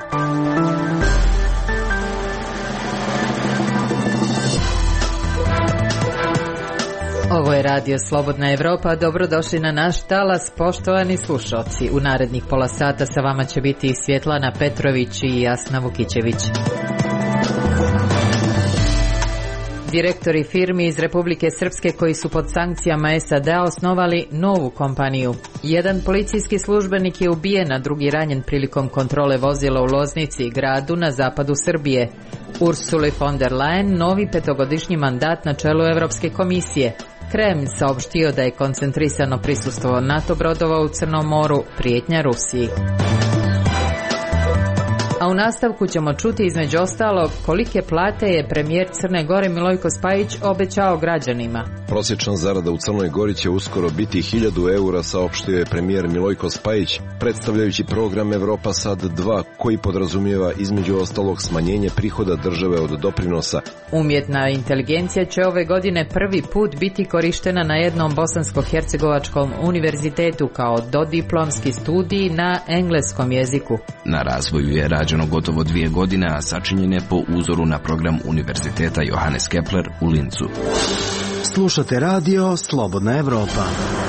Ovo je Radio Slobodna Evropa, dobrodošli na naš talas, poštovani slušalci. U narednih pola sata sa vama će biti Svjetlana Petrović i Jasna Vukićević. Direktori firmi iz Republike Srpske koji su pod sankcijama SAD-a osnovali novu kompaniju. Jedan policijski službenik je ubijen, a drugi ranjen prilikom kontrole vozila u Loznici, gradu na zapadu Srbije. Ursuli von der Leyen novi 5-godišnji mandat na čelu Evropske komisije. Kremlj saopštio da je koncentrisano prisustvo NATO brodova u Crnom moru, prijetnja Rusiji. A u nastavku ćemo čuti između ostalog kolike plate je premijer Crne Gore Milojko Spajić obećao građanima. Prosječna zarada u Crnoj Gori će uskoro biti 1000 eura, saopštio je premijer Milojko Spajić, predstavljajući program Evropa Sad 2, koji podrazumijeva između ostalog smanjenje prihoda države od doprinosa. Umjetna inteligencija će ove godine prvi put biti korištena na jednom bosansko-hercegovačkom univerzitetu kao dodiplomski studij na engleskom jeziku. Na razvoju je rađeno gotovo 2 godine, a sačinjen je po uzoru na program Univerziteta Johannes Kepler u Lincu. Slušate radio Slobodna Evropa.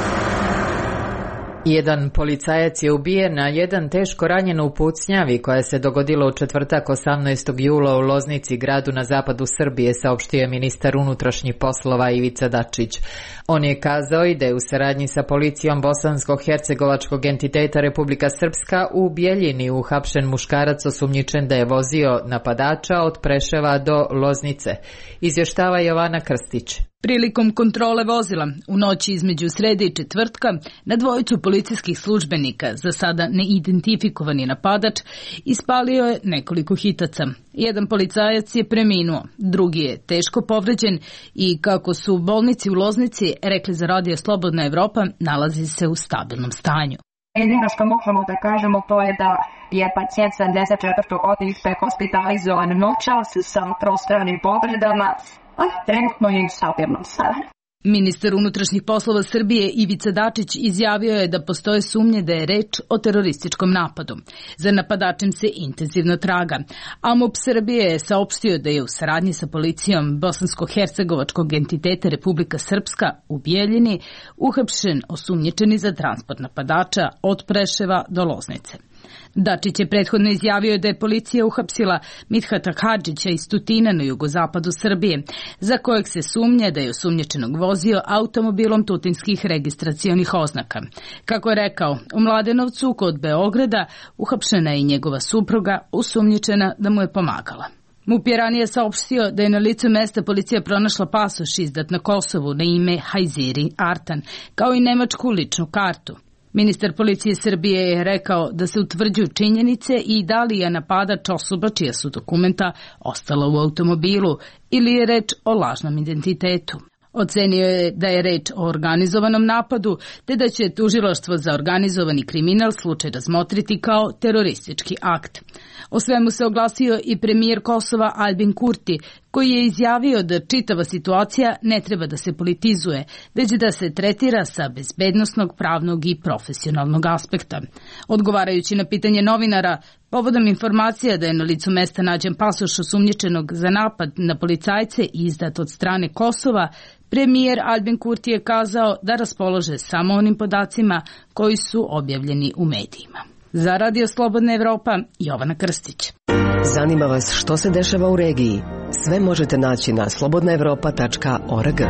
Jedan policajac je ubijen, a jedan teško ranjen u pucnjavi koja se dogodila u četvrtak 18. jula u Loznici, gradu na zapadu Srbije, saopštio je ministar unutrašnjih poslova Ivica Dačić. On je kazao i da je u saradnji sa policijom bosansko-hercegovačkog entiteta Republika Srpska u Bjeljini uhapšen muškarac osumnjičen da je vozio napadača od Preševa do Loznice. Izvještava Jovana Krstić. Prilikom kontrole vozila u noći između srede i četvrtka na dvojicu policijskih službenika, za sada neidentifikovani napadač, ispalio je nekoliko hitaca. Jedan policajac je preminuo, drugi je teško povređen i, kako su u bolnici u Loznici rekli za Radio Slobodna Evropa, nalazi se u stabilnom stanju. Jedino što možemo da kažemo to je da je pacijent 74. godište hospitalizovan noćas sa prostranim povredama, a trenutno je u stabilnom stanju. Ministar unutrašnjih poslova Srbije Ivica Dačić izjavio je da postoje sumnje da je reč o terorističkom napadu. Za napadačem se intenzivno traga, a MUP Srbije je saopštio da je u saradnji sa policijom bosansko-hercegovačkog entiteta Republika Srpska u Bjeljini uhapšen osumnjičeni za transport napadača od Preševa do Loznice. Dačić je prethodno izjavio da je policija uhapsila Mithata Hadžića iz Tutina na jugozapadu Srbije, za kojeg se sumnja da je osumnjičenog vozio automobilom tutinskih registracionih oznaka. Kako je rekao, u Mladenovcu kod Beograda uhapšena je i njegova supruga, osumnjičena da mu je pomagala. MUP je ranije saopštio da je na licu mesta policija pronašla pasoš izdat na Kosovu na ime Hajziri Artan, kao i nemačku ličnu kartu. Ministar policije Srbije je rekao da se utvrđuju činjenice i da li je napadač osoba čija su dokumenta ostala u automobilu ili je reč o lažnom identitetu. Ocenio je da je reč o organizovanom napadu, te da će tužilaštvo za organizovani kriminal slučaj razmotriti kao teroristički akt. O svemu se oglasio i premijer Kosova Albin Kurti, koji je izjavio da čitava situacija ne treba da se politizuje, već da se tretira sa bezbednosnog, pravnog i profesionalnog aspekta. Odgovarajući na pitanje novinara, povodom informacija da je na licu mesta nađen pasoš osumnjičenog za napad na policajce izdat od strane Kosova, premijer Albin Kurti je kazao da raspolože samo onim podacima koji su objavljeni u medijima. Za Radio Slobodna Evropa, Jovana Krstić. Zanima vas što se dešava u regiji? Sve možete naći na slobodnaevropa.org.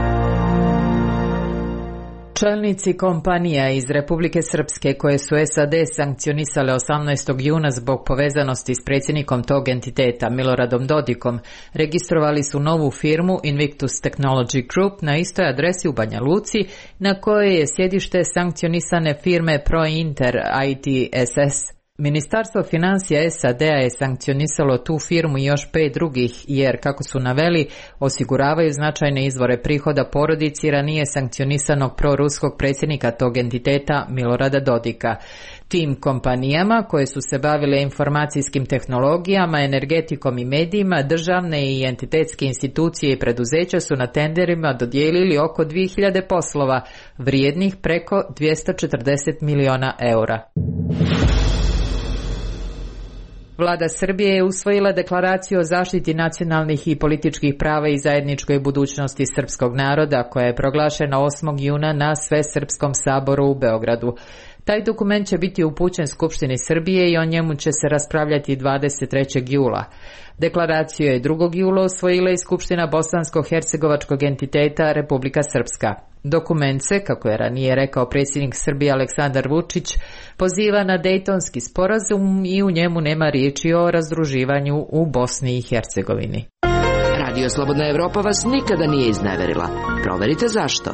Čelnici kompanija iz Republike Srpske koje su SAD sankcionisale 18. juna zbog povezanosti s predsjednikom tog entiteta Miloradom Dodikom registrovali su novu firmu Invictus Technology Group na istoj adresi u Banja Luci na kojoj je sjedište sankcionisane firme ProInter ITSS. Ministarstvo financija SAD-a je sankcionisalo tu firmu i još 5 drugih jer, kako su naveli, osiguravaju značajne izvore prihoda porodici ranije sankcionisanog proruskog predsjednika tog entiteta Milorada Dodika. Tim kompanijama koje su se bavile informacijskim tehnologijama, energetikom i medijima, državne i entitetske institucije i preduzeća su na tenderima dodijelili oko 2000 poslova vrijednih preko 240 miliona eura. Vlada Srbije je usvojila deklaraciju o zaštiti nacionalnih i političkih prava i zajedničkoj budućnosti srpskog naroda, koja je proglašena 8. juna na Svesrpskom saboru u Beogradu. Taj dokument će biti upućen Skupštini Srbije i o njemu će se raspravljati 23. jula. Deklaraciju je 2. jula usvojila i Skupština Bosansko-hercegovačkog entiteta Republika Srpska. Dokument se, kako je ranije rekao predsjednik Srbije Aleksandar Vučić, poziva na Dejtonski sporazum i u njemu nema riječi o razdruživanju u Bosni i Hercegovini. Radio Slobodna Evropa vas nikada nije izneverila. Proverite zašto.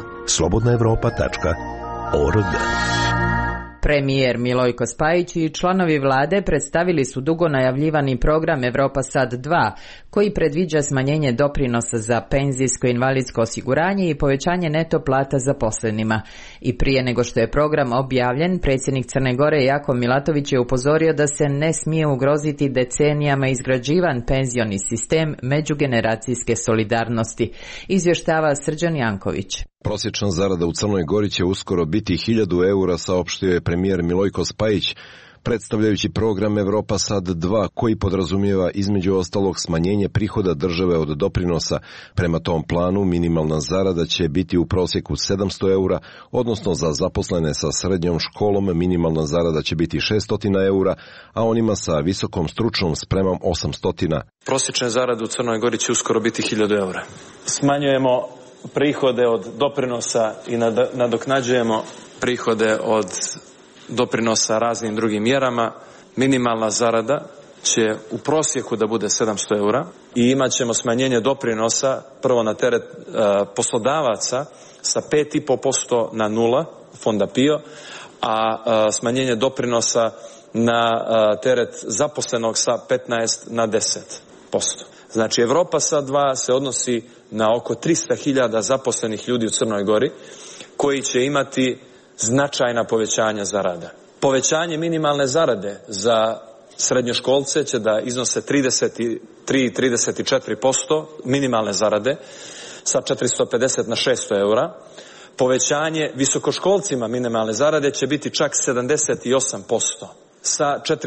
slobodnaevropa.org. Premijer Milojko Spajić i članovi vlade predstavili su dugo najavljivani program Evropa Sad 2, koji predviđa smanjenje doprinosa za penzijsko i invalidsko osiguranje i povećanje neto plata zaposlenima. I prije nego što je program objavljen, predsjednik Crne Gore Jakov Milatović je upozorio da se ne smije ugroziti decenijama izgrađivan penzioni sistem međugeneracijske solidarnosti, izvještava Srđan Janković. Prosječna zarada u Crnoj Gori će uskoro biti 1000 eura, saopštio je premijer Milojko Spajić, predstavljajući program Evropa Sad 2, koji podrazumijeva između ostalog smanjenje prihoda države od doprinosa. Prema tom planu minimalna zarada će biti u prosjeku 700 eura, odnosno za zaposlene sa srednjom školom minimalna zarada će biti 600 eura, a onima sa visokom stručnom spremom 800. Prosječna zarada u Crnoj Gori će uskoro biti 1000 eura. Smanjujemo prihode od doprinosa i nadoknađujemo prihode od doprinosa raznim drugim mjerama. Minimalna zarada će u prosjeku da bude 700 eura i imat ćemo smanjenje doprinosa prvo na teret poslodavaca sa 5,5% na 0, fonda PIO, a smanjenje doprinosa na teret zaposlenog sa 15 na 10%. Znači, Evropa Sad 2 se odnosi na oko 300.000 zaposlenih ljudi u Crnoj Gori koji će imati značajna povećanja zarada. Povećanje minimalne zarade za srednjoškolce će da iznose 33-34% minimalne zarade sa 450 na 600 eura. Povećanje visokoškolcima minimalne zarade će biti čak 78% sa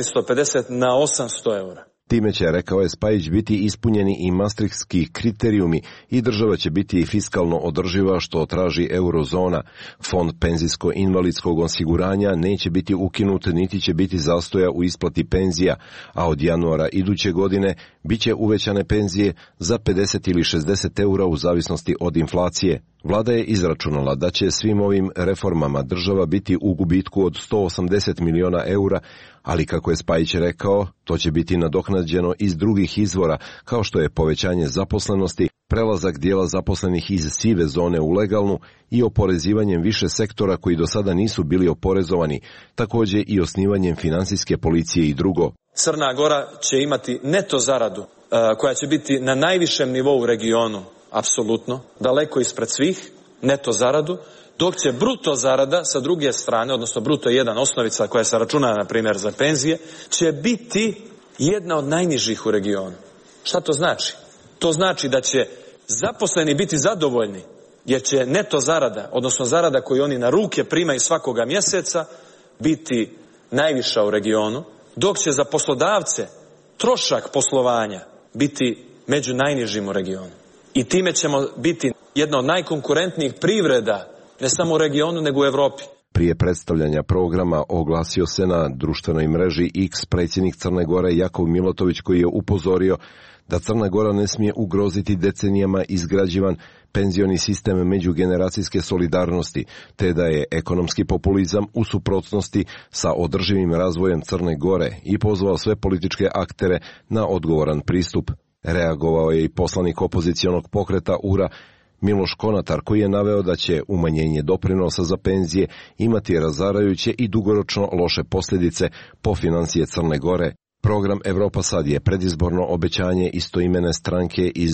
450 na 800 eura. Time će, rekao je Spajić, biti ispunjeni i maastrichtski kriterijumi i država će biti fiskalno održiva, što traži eurozona. Fond penzijsko-invalidskog osiguranja neće biti ukinut, niti će biti zastoja u isplati penzija, a od januara iduće godine bit će uvećane penzije za 50 ili 60 eura u zavisnosti od inflacije. Vlada je izračunala da će svim ovim reformama država biti u gubitku od 180 miliona eura, ali kako je Spajić rekao, to će biti nadoknađeno iz drugih izvora, kao što je povećanje zaposlenosti, prelazak dijela zaposlenih iz sive zone u legalnu i oporezivanjem više sektora koji do sada nisu bili oporezovani, također i osnivanjem finansijske policije i drugo. Crna Gora će imati neto zaradu koja će biti na najvišem nivou u regionu, apsolutno, daleko ispred svih, neto zaradu, dok će bruto zarada sa druge strane, odnosno bruto je jedan osnovica koja se računa, na primjer, za penzije, će biti jedna od najnižih u regionu. Šta to znači? To znači da će zaposleni biti zadovoljni, jer će neto zarada, odnosno zarada koju oni na ruke primaju svakoga mjeseca, biti najviša u regionu, dok će za poslodavce trošak poslovanja biti među najnižim u regionu. I time ćemo biti jedna od najkonkurentnijih privreda, ne samo u regionu, nego u Evropi. Prije predstavljanja programa oglasio se na društvenoj mreži X predsjednik Crne Gore Jakov Milatović, koji je upozorio da Crna Gora ne smije ugroziti decenijama izgrađivan penzioni sistem međugeneracijske solidarnosti, te da je ekonomski populizam u suprotnosti sa održivim razvojem Crne Gore i pozvao sve političke aktere na odgovoran pristup. Reagovao je i poslanik opozicionog pokreta URA Miloš Konatar, koji je naveo da će umanjenje doprinosa za penzije imati razarajuće i dugoročno loše posljedice po financije Crne Gore. Program Evropa Sad je predizborno obećanje istoimene stranke iz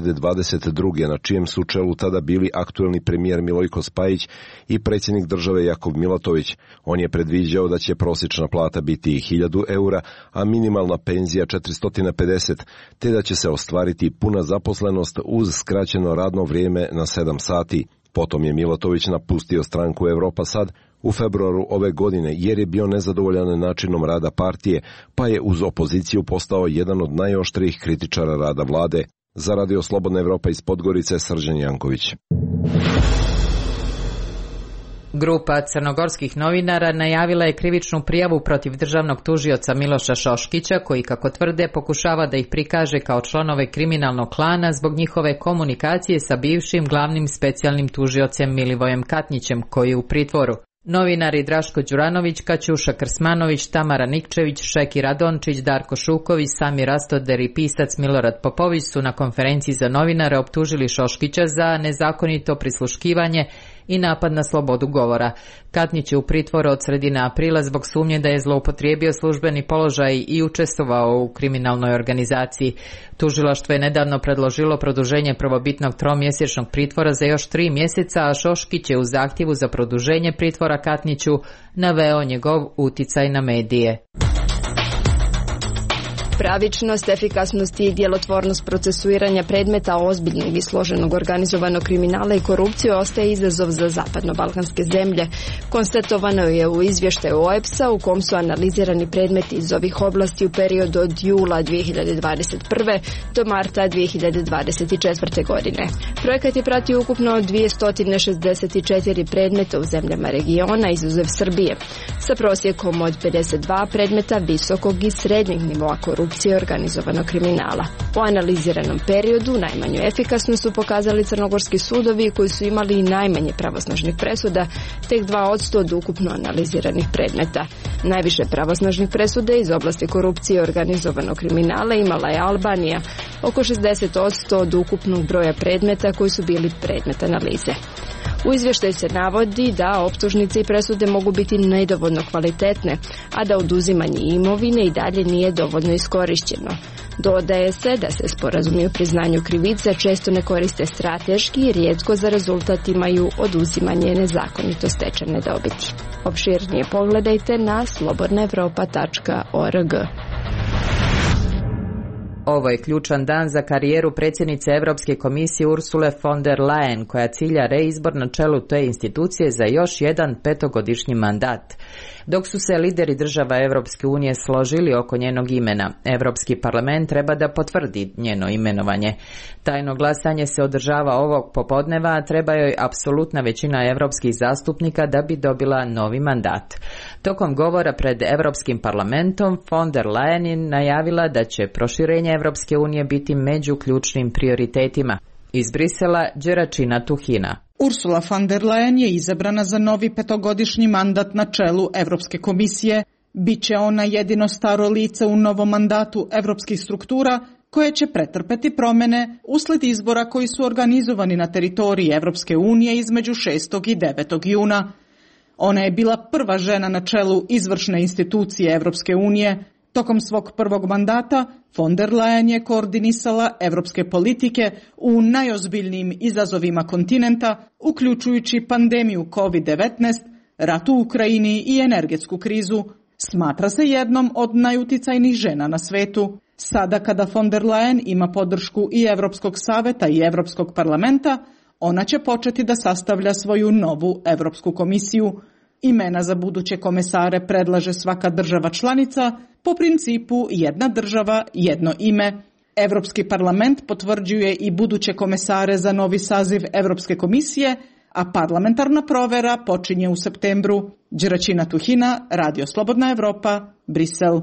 2022. na čijem su čelu tada bili aktuelni premijer Milojko Spajić i predsjednik države Jakov Milatović. On je predviđao da će prosječna plata biti 1000 eura, a minimalna penzija 450, te da će se ostvariti puna zaposlenost uz skraćeno radno vrijeme na 7 sati. Potom je Milatović napustio stranku Evropa Sad u februaru ove godine jer je bio nezadovoljan načinom rada partije, pa je uz opoziciju postao jedan od najoštrijih kritičara rada vlade. Za Radio Slobodna Evropa iz Podgorice, Srđan Janković. Grupa crnogorskih novinara najavila je krivičnu prijavu protiv državnog tužioca Miloša Šoškića, koji, kako tvrde, pokušava da ih prikaže kao članove kriminalnog klana zbog njihove komunikacije sa bivšim glavnim specijalnim tužiocem Milivojem Katnićem, koji je u pritvoru. Novinari Draško Đuranović, Kaćuša Krsmanović, Tamara Nikčević, Šeki Radončić, Darko Šuković, Sami Rastoder i pisac Milorad Popović su na konferenciji za novinare optužili Šoškića za nezakonito prisluškivanje i napad na slobodu govora. Katnić je u pritvoru od sredine aprila zbog sumnje da je zloupotrijebio službeni položaj i učestvovao u kriminalnoj organizaciji. Tužilaštvo je nedavno predložilo produženje prvobitnog tromjesečnog pritvora za još 3 mjeseca, a Šoškić je u zahtjevu za produženje pritvora Katniću naveo njegov uticaj na medije. Pravičnost, efikasnost i djelotvornost procesuiranja predmeta ozbiljnog i složenog organizovanog kriminala i korupcije ostaje izazov za zapadno-balkanske zemlje. Konstatovano je u izvještaju OEBS-a u kom su analizirani predmeti iz ovih oblasti u periodu od jula 2021. do marta 2024. godine. Projekat je pratio ukupno 264 predmeta u zemljama regiona izuzev Srbije, sa prosjekom od 52 predmeta visokog i srednjeg nivoa korupcije i organizovanog kriminala. U analiziranom periodu najmanju efikasnost su pokazali crnogorski sudovi koji su imali i najmanje pravosnažnih presuda, tek 2% od ukupno analiziranih predmeta. Najviše pravosnažnih presuda iz oblasti korupcije i organizovanog kriminala imala je Albanija, oko 60% od ukupnog broja predmeta koji su bili predmet analize. U izvještaju se navodi da optužnice i presude mogu biti nedovoljno kvalitetne, a da oduzimanje imovine i dalje nije dovoljno iskorišćeno. Dodaje se da se sporazumi o priznanju krivice često ne koriste strateški i rijetko za rezultat imaju oduzimanje nezakonito stečene dobiti. Opširnije pogledajte na slobodnaevropa.org. Ovo je ključan dan za karijeru predsjednice Europske komisije Ursule von der Leyen, koja cilja reizbor na čelu te institucije za još jedan 5-godišnji mandat. Dok su se lideri država Europske unije složili oko njenog imena, Europski parlament treba da potvrdi njeno imenovanje. Tajno glasanje se održava ovog popodneva, a treba joj apsolutna većina europskih zastupnika da bi dobila novi mandat. Tokom govora pred Europskim parlamentom, von der Leyen je najavila da će proširenje Europske unije biti među ključnim prioritetima. Iz Brisela, Đeračina Tuhina. Ursula von der Leyen je izabrana za novi 5-godišnji mandat na čelu Europske komisije. Biće ona jedino staro lice u novom mandatu europskih struktura koje će pretrpeti promjene usled izbora koji su organizovani na teritoriji Europske unije između 6. i 9. juna. Ona je bila prva žena na čelu izvršne institucije Europske unije. Tokom svog prvog mandata von der Leyen je koordinisala europske politike u najozbiljnijim izazovima kontinenta, uključujući pandemiju COVID-19, rat u Ukrajini i energetsku krizu. Smatra se jednom od najuticajnijih žena na svetu. Sada kada von der Leyen ima podršku i Europskog saveta i Europskog parlamenta, ona će početi da sastavlja svoju novu Europsku komisiju. Imena za buduće komesare predlaže svaka država članica po principu jedna država, jedno ime. Europski parlament potvrđuje i buduće komesare za novi saziv Europske komisije, a parlamentarna provera počinje u septembru. Đeračina Tuhina, Radio Slobodna Evropa, Brisel.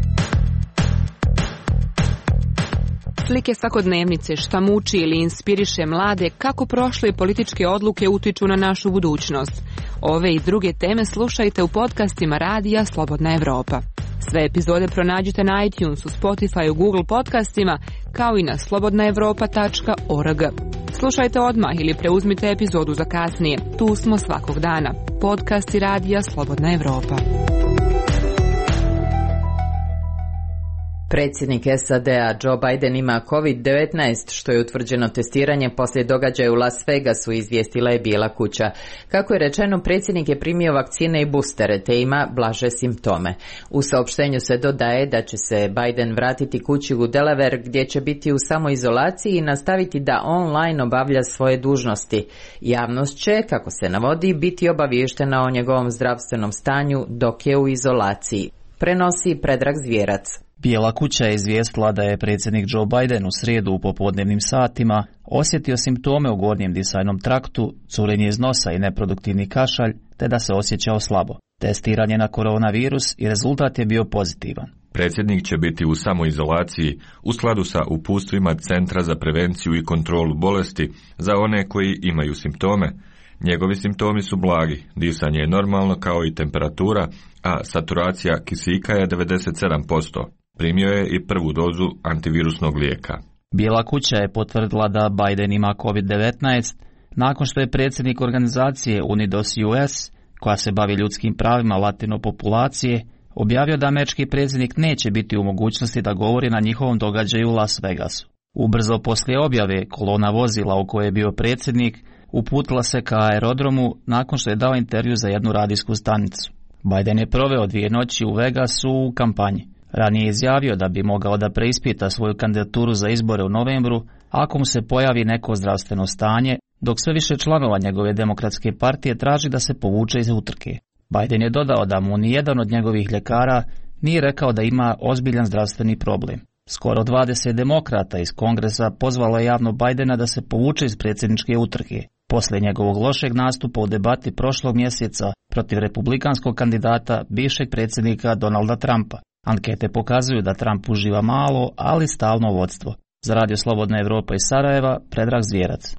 Slike svakodnevnice, šta muči ili inspiriše mlade, kako prošle političke odluke utiču na našu budućnost. Ove i druge teme slušajte u podcastima Radija Slobodna Evropa. Sve epizode pronađite na iTunesu, Spotify, Google podcastima, kao i na slobodnaevropa.org. Slušajte odmah ili preuzmite epizodu za kasnije. Tu smo svakog dana. Podcasti Radija Slobodna Evropa. Predsjednik SAD-a Joe Biden ima COVID-19, što je utvrđeno testiranje poslije događaja u Las Vegasu, izvijestila je Bijela kuća. Kako je rečeno, predsjednik je primio vakcine i boostere, te ima blaže simptome. U saopštenju se dodaje da će se Biden vratiti kući u Delaware, gdje će biti u samoizolaciji i nastaviti da online obavlja svoje dužnosti. Javnost će, kako se navodi, biti obaviještena o njegovom zdravstvenom stanju dok je u izolaciji. Prenosi Predrag Zvjerac. Bijela kuća je izvijestila da je predsjednik Joe Biden u srijedu u popodnevnim satima osjetio simptome u gornjem disajnom traktu, curenje iz nosa i neproduktivni kašalj, te da se osjećao slabo. Testiranje na koronavirus i rezultat je bio pozitivan. Predsjednik će biti u samoizolaciji u skladu sa uputstvima Centra za prevenciju i kontrolu bolesti za one koji imaju simptome. Njegovi simptomi su blagi, disanje je normalno kao i temperatura, a saturacija kisika je 97%. Primio je i prvu dozu antivirusnog lijeka. Bijela kuća je potvrdila da Biden ima COVID-19 nakon što je predsjednik organizacije Unidos US, koja se bavi ljudskim pravima latino populacije, objavio da američki predsjednik neće biti u mogućnosti da govori na njihovom događaju u Las Vegasu. Ubrzo poslije objave, kolona vozila u kojoj je bio predsjednik uputila se ka aerodromu nakon što je dao intervju za jednu radijsku stanicu. Biden je proveo 2 noći u Vegasu u kampanji. Ranije je izjavio da bi mogao da preispita svoju kandidaturu za izbore u novembru ako mu se pojavi neko zdravstveno stanje, dok sve više članova njegove demokratske partije traži da se povuče iz utrke. Biden je dodao da mu nijedan od njegovih ljekara nije rekao da ima ozbiljan zdravstveni problem. Skoro 20 demokrata iz Kongresa pozvalo je javno Bidena da se povuče iz predsjedničke utrke, poslije njegovog lošeg nastupa u debati prošlog mjeseca protiv republikanskog kandidata bivšeg predsjednika Donalda Trumpa. Ankete pokazuju da Trump uživa malo, ali stalno vodstvo. Za Radio Slobodna Evropa iz Sarajeva, Predrag Zvjerac.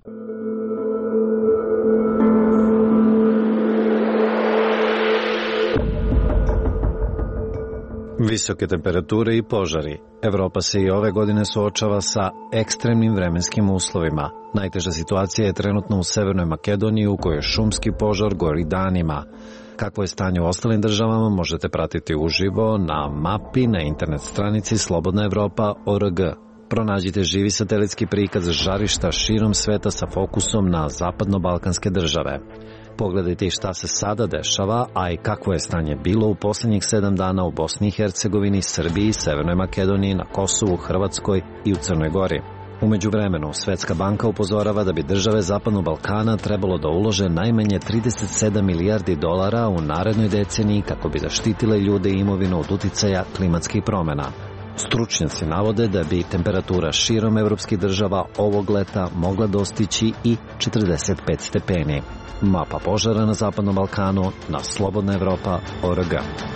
Visoke temperature i požari. Evropa se i ove godine suočava sa ekstremnim vremenskim uslovima. Najteža situacija je trenutno u Severnoj Makedoniji, u kojoj šumski požar gori danima. Kakvo je stanje u ostalim državama možete pratiti uživo na mapi na internet stranici slobodnaevropa.org. Pronađite živi satelitski prikaz žarišta širom sveta sa fokusom na zapadno-balkanske države. Pogledajte šta se sada dešava, a i kakvo je stanje bilo u posljednjih 7 dana u Bosni i Hercegovini, Srbiji, Severnoj Makedoniji, na Kosovu, Hrvatskoj i u Crnoj Gori. U međuvremenu, Svetska banka upozorava da bi države Zapadnog Balkana trebalo da ulože najmanje 37 milijardi dolara u narednoj deceniji kako bi zaštitile ljude i imovinu od uticaja klimatskih promjena. Stručnjaci navode da bi temperatura širom evropskih država ovog leta mogla dostići i 45 stepeni. Mapa požara na Zapadnom Balkanu na slobodnaevropa.org.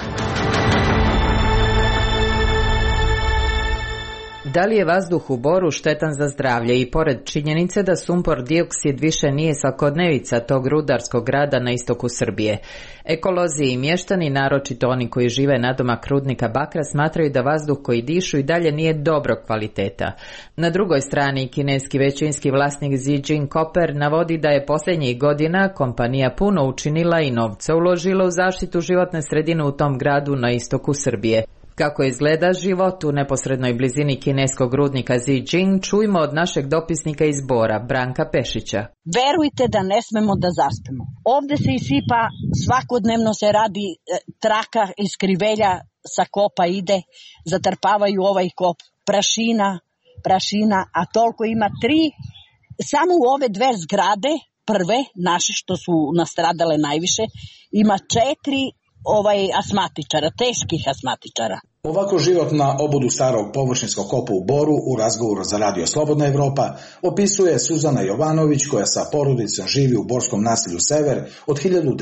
Da li je vazduh u Boru štetan za zdravlje i pored činjenice da sumpor dioksid više nije svakodnevica tog rudarskog grada na istoku Srbije? Ekolozi i mještani, naročito oni koji žive nadomak rudnika bakra, smatraju da vazduh koji dišu i dalje nije dobrog kvaliteta. Na drugoj strani, kineski većinski vlasnik Xi Jinping navodi da je posljednjih godina kompanija puno učinila i novca uložila u zaštitu životne sredine u tom gradu na istoku Srbije. Kako izgleda život u neposrednoj blizini kineskog rudnika Zijin, čujmo od našeg dopisnika iz Bora, Branka Pešića. Verujte da ne smemo da zaspemo. Ovde se isipa, svakodnevno se radi traka iz krivelja, sa kopa ide, zatrpavaju ovaj kop, prašina, a toliko ima 3, samo u ove 2 zgrade, prve, naše što su nastradale najviše, ima 4 asmatičara, teških asmatičara. Ovako život na obodu starog površinskog kopa u Boru u razgovoru za Radio Slobodna Evropa opisuje Suzana Jovanović, koja sa porodicom živi u borskom naselju Sever od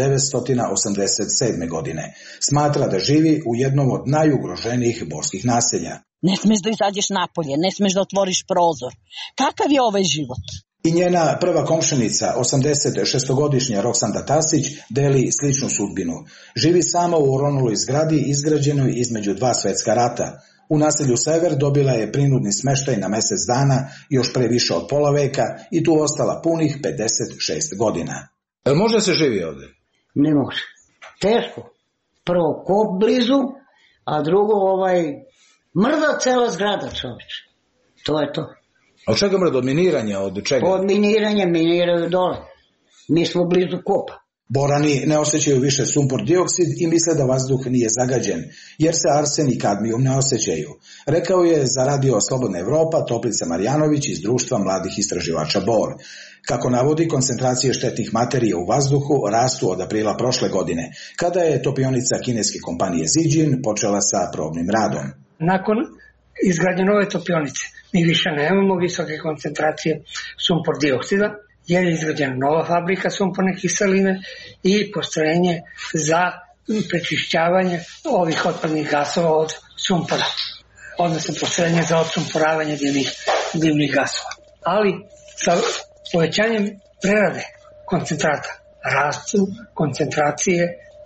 1987. godine. Smatra da živi u jednom od najugroženijih borskih naselja. Ne smeš da izađeš napolje, ne smeš da otvoriš prozor. Kakav je ovaj život? I njena prva komšenica, 86-godišnja Roksanda Tasić, deli sličnu sudbinu. Živi sama u oronuloj zgradi izgrađenoj između 2 svjetska rata. U naselju Sever dobila je prinudni smeštaj na mjesec dana još pre više od pola veka i tu ostala punih 56 godina. Može se živi ovdje? Ne može. Teško. Prvo kop blizu, a drugo Mrda cela zgrada, čoveče. To je to. Od čega mrda? Od miniranja? Od čega? Od miniranja, miniraju dole. Mi smo blizu kopa. Borani ne osjećaju više sumpor dioksid i misle da vazduh nije zagađen, jer se arsen i kadmijum ne osjećaju. Rekao je za radio Slobodna Evropa Toplica Marjanović iz Društva mladih istraživača Bor. Kako navodi, koncentracije štetnih materija u vazduhu rastu od aprila prošle godine, kada je topionica kineske kompanije Zijin počela sa probnim radom. Nakon izgradnje nove topionice mi više nemamo visoke koncentracije sumpor dioksida, jer je izgrađena nova fabrika sumporne kiseline i postrojenje za prečišćavanje ovih otpadnih gasova od sumpora, odnosno postrojenje za odsumporavanje dimnih gasova. Ali sa povećanjem prerade koncentrata rastu koncentracije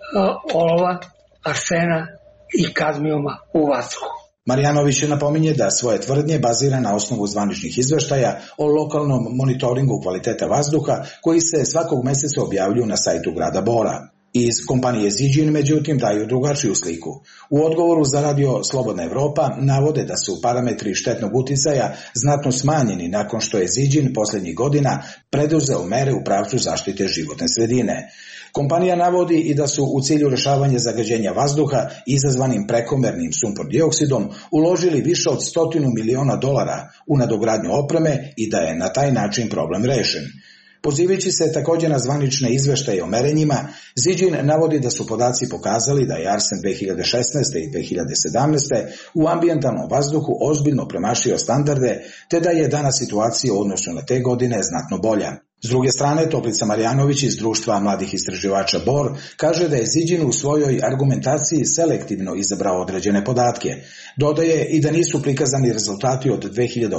olova, arsena i kadmijuma u vazduhu. Marjanović napominje da svoje tvrdnje bazira na osnovu zvaničnih izveštaja o lokalnom monitoringu kvaliteta vazduha koji se svakog meseca objavljuju na sajtu grada Bora. Iz kompanije Zijin, međutim, daju drugačiju sliku. U odgovoru za radio Slobodna Evropa navode da su parametri štetnog uticaja znatno smanjeni nakon što je Zijin posljednjih godina preduzeo mere u pravcu zaštite životne sredine. Kompanija navodi i da su u cilju rješavanja zagađenja vazduha izazvanim prekomernim sumpor dioksidom uložili više od $100 miliona u nadogradnju opreme i da je na taj način problem rešen. Pozivajući se također na zvanične izveštaje o merenjima, Zijin navodi da su podaci pokazali da je arsen 2016. i 2017. u ambijentalnom vazduhu ozbiljno premašio standarde, te da je danas situacija u odnosu na te godine znatno bolja. S druge strane, Toplica Marjanović iz Društva mladih istraživača Bor kaže da je Zijin u svojoj argumentaciji selektivno izabrao određene podatke. Dodaje i da nisu prikazani rezultati od 2018.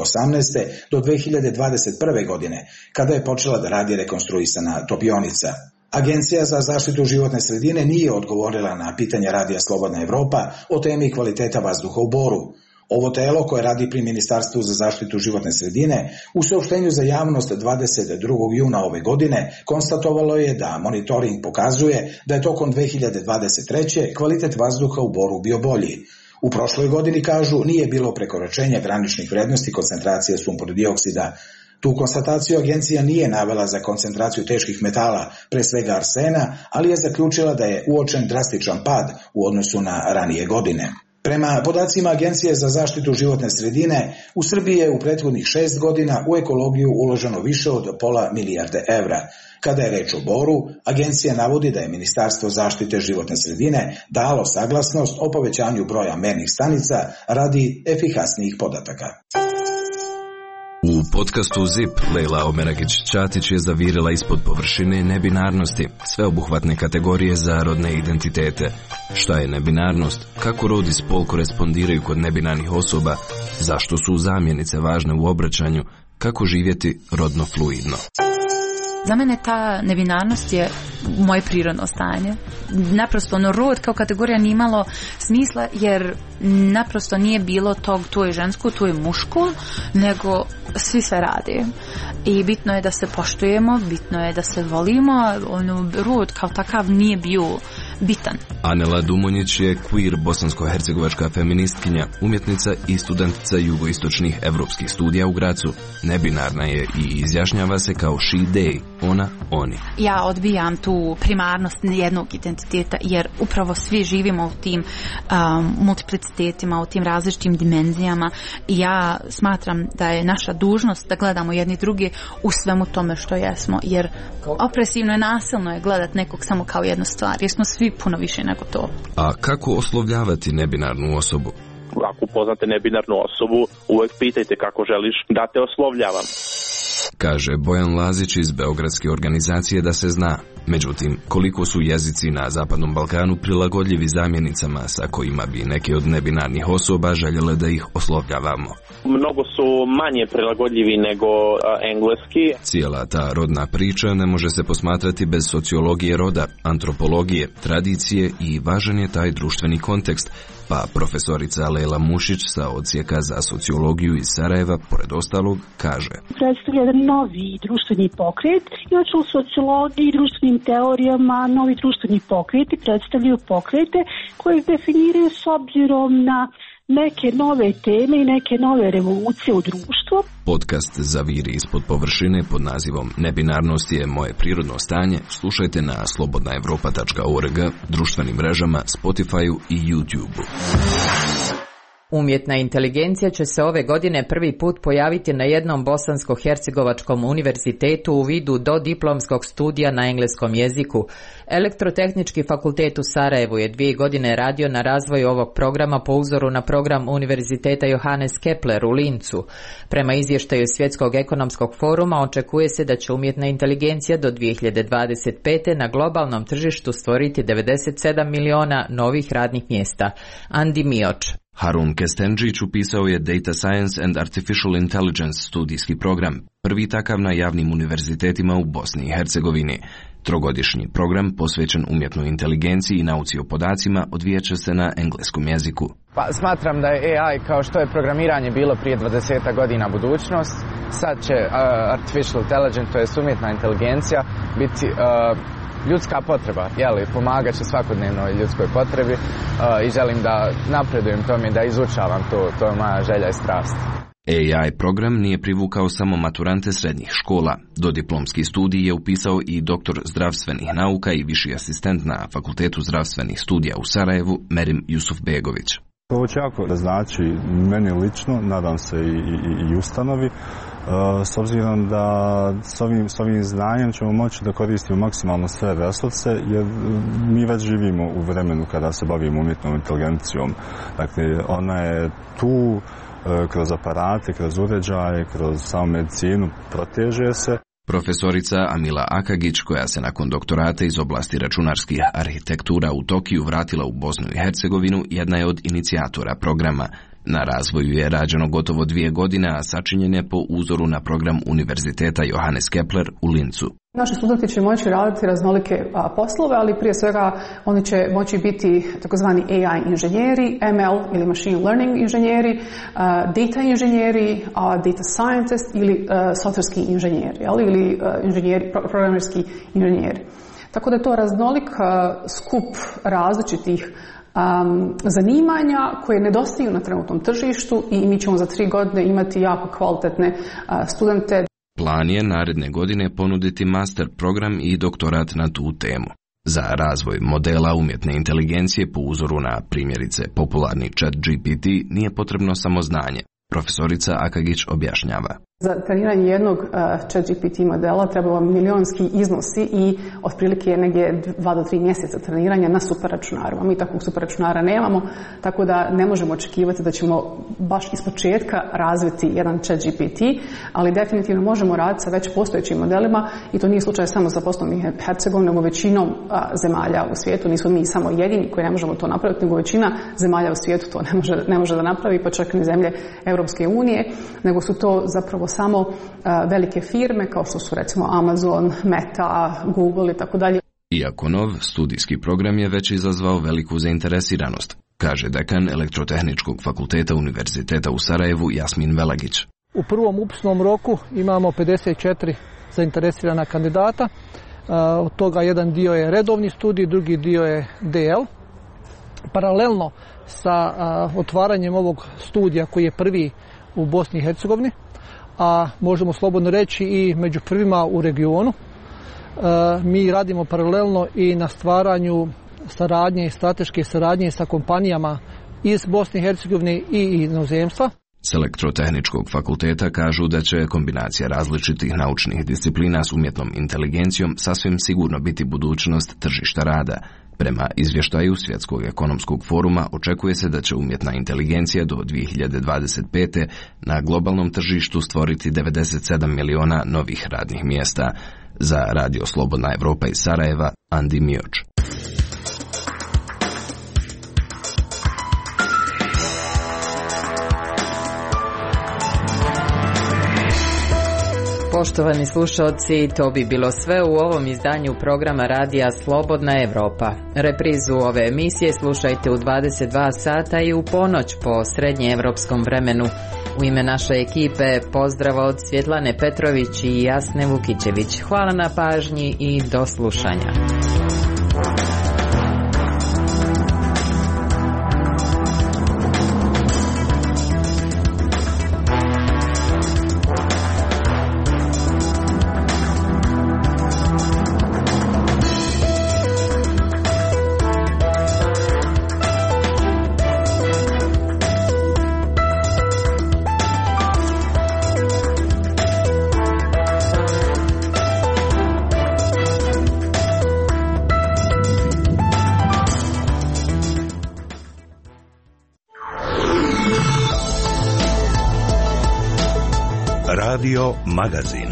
do 2021. godine, kada je počela da radi rekonstruisana topionica. Agencija za zaštitu životne sredine nije odgovorila na pitanja radija Slobodna Evropa o temi kvaliteta vazduha u Boru. Ovo telo, koje radi pri Ministarstvu za zaštitu životne sredine, u saopštenju za javnost 22. juna ove godine konstatovalo je da monitoring pokazuje da je tokom 2023. kvalitet vazduha u Boru bio bolji. U prošloj godini, kažu, nije bilo prekoračenja graničnih vrednosti koncentracije sumpor dioksida. Tu konstataciju agencija nije navela za koncentraciju teških metala, pre svega arsena, ali je zaključila da je uočen drastičan pad u odnosu na ranije godine. Prema podacima Agencije za zaštitu životne sredine, u Srbiji je u prethodnih 6 godina u ekologiju uloženo više od $500 milijarde. Kada je reč o Boru, agencija navodi da je Ministarstvo zaštite životne sredine dalo saglasnost o povećanju broja mernih stanica radi efikasnijih podataka. U podcastu ZIP Lejla Omeragić-Ćatić je zavirila ispod površine nebinarnosti, sveobuhvatne kategorije za rodne identitete. Šta je nebinarnost, kako rod i spol korespondiraju kod nebinarnih osoba, zašto su zamjenice važne u obraćanju, kako živjeti rodno fluidno. Za mene ta nebinarnost je moje prirodno stanje. Naprosto rod kao kategorija nije imalo smisla jer naprosto nije bilo tog to je žensko, to je muško, nego svi sve rade. I bitno je da se poštujemo, bitno je da se volimo, rod kao takav nije bio bitan. Anela Dumonjić je queer bosansko-hercegovačka feministkinja, umjetnica i studentica jugoistočnih evropskih studija u Gracu. Nebinarna je i izjašnjava se kao she, they, ona, oni. Ja odbijam tu primarnost jednog identiteta jer upravo svi živimo u tim multiplicitetima, u tim različitim dimenzijama i ja smatram da je naša dužnost da gledamo jedni drugi u svemu tome što jesmo, jer opresivno i nasilno je gledat nekog samo kao jednu stvar, jer smo svi puno više nego to. A kako oslovljavati nebinarnu osobu? Ako upoznate nebinarnu osobu, uvek pitajte kako želiš da te oslovljavam. Kaže Bojan Lazić iz beogradske organizacije Da se zna. Međutim, koliko su jezici na Zapadnom Balkanu prilagodljivi zamjenicama sa kojima bi neke od nebinarnih osoba željele da ih oslovljavamo? Mnogo su manje prilagodljivi nego engleski. Cijela ta rodna priča ne može se posmatrati bez sociologije roda, antropologije, tradicije i važan je taj društveni kontekst, pa profesorica Lejla Mušić sa odsjeka za sociologiju iz Sarajeva, pored ostalog, kaže: predstavlja jedan novi društveni pokret i oču u sociologiji i društvenim teorijama novi društveni pokreti predstavljaju pokrete koje definiraju s obzirom na neke nove teme i neke nove revolucije u društvu. Podcast Zaviri ispod površine pod nazivom Nebinarnost je moje prirodno stanje slušajte na slobodnaevropa.org, društvenim mrežama, Spotify-u i YouTube-u. Umjetna inteligencija će se ove godine prvi put pojaviti na jednom bosansko-hercegovačkom univerzitetu u vidu dodiplomskog studija na engleskom jeziku. Elektrotehnički fakultet u Sarajevu je 2 godine radio na razvoju ovog programa po uzoru na program Univerziteta Johannes Kepler u Lincu. Prema izvještaju Svjetskog ekonomskog foruma očekuje se da će umjetna inteligencija do 2025. na globalnom tržištu stvoriti 97 miliona novih radnih mjesta. Andi Mioč. Harun Kestenđić upisao je Data Science and Artificial Intelligence studijski program, prvi takav na javnim univerzitetima u Bosni i Hercegovini. Trogodišnji program posvećen umjetnoj inteligenciji i nauci o podacima odvijat će se na engleskom jeziku. Pa smatram da je AI kao što je programiranje bilo prije 20 godina budućnost, sad će Artificial Intelligence, to je umjetna inteligencija, biti ljudska potreba, pomagat će svakodnevnoj ljudskoj potrebi i želim da napredujem tome, da izučavam to je moja želja i strast. AI program nije privukao samo maturante srednjih škola. Dodiplomski studij je upisao i doktor zdravstvenih nauka i viši asistent na Fakultetu zdravstvenih studija u Sarajevu, Merim Jusufbegović. To će jako da znači meni lično, nadam se i ustanovi, s obzirom da s ovim znanjem ćemo moći da koristimo maksimalno sve resurse, jer mi već živimo u vremenu kada se bavimo umjetnom inteligencijom. Dakle, ona je tu kroz aparate, kroz uređaje, kroz samu medicinu, proteže se. Profesorica Amila Akagić, koja se nakon doktorata iz oblasti računarskih arhitektura u Tokiju vratila u Bosnu i Hercegovinu, jedna je od inicijatora programa. Na razvoju je rađeno gotovo 2 godine, a sačinjen je po uzoru na program Univerziteta Johannes Kepler u Lincu. Naši studenti će moći raditi raznolike poslove, ali prije svega oni će moći biti takozvani AI inženjeri, ML ili machine learning inženjeri, data inženjeri, data scientist ili softverski inženjeri, ili inženjeri, programerski inženjeri. Tako da je to raznolik skup različitih zanimanja koje nedostaju na trenutnom tržištu i mi ćemo za 3 godine imati jako kvalitetne studente. Plan je naredne godine ponuditi master program i doktorat na tu temu. Za razvoj modela umjetne inteligencije po uzoru na primjerice popularni ChatGPT nije potrebno samo znanje. Profesorica Akagić objašnjava. Za treniranje jednog ChatGPT modela treba vam milionski iznosi i otprilike je negdje 2 do 3 mjeseca treniranja na superračunarima. Mi takvog superračunara nemamo, tako da ne možemo očekivati da ćemo baš ispočetka razviti jedan ChatGPT, ali definitivno možemo raditi sa već postojećim modelima i to nije slučaj samo za Bosnom i Hercegovinom, nego većinom zemalja u svijetu. Nismo mi samo jedini koji ne možemo to napraviti, nego većina zemalja u svijetu to ne može da napravi, pa čak ni zemlje Europske unije, nego su to zapravo samo velike firme kao što su recimo Amazon, Meta, Google i tako dalje. Iako nov, studijski program je već izazvao veliku zainteresiranost, kaže dekan Elektrotehničkog fakulteta Univerziteta u Sarajevu Jasmin Velagić. U prvom upisnom roku imamo 54 zainteresirana kandidata, od toga jedan dio je redovni studij, drugi dio je DL. Paralelno sa otvaranjem ovog studija koji je prvi u Bosni i Hercegovini, a možemo slobodno reći i među prvima u regionu. Mi radimo paralelno i na stvaranju saradnje i strateške saradnje sa kompanijama iz Bosne i Hercegovine i inozemstva. S Elektrotehničkog fakulteta kažu da će kombinacija različitih naučnih disciplina s umjetnom inteligencijom sasvim sigurno biti budućnost tržišta rada. Prema izvještaju Svjetskog ekonomskog foruma očekuje se da će umjetna inteligencija do 2025. na globalnom tržištu stvoriti 97 miliona novih radnih mjesta. Za Radio Slobodna Evropa iz Sarajeva, Andi Mioč. Poštovani slušalci, to bi bilo sve u ovom izdanju programa Radija Slobodna Evropa. Reprizu ove emisije slušajte u 22 sata i u ponoć po srednjeevropskom vremenu. U ime naše ekipe pozdrav od Svjetlane Petrović i Jasne Vukićević. Hvala na pažnji i do slušanja. Radio Magazin.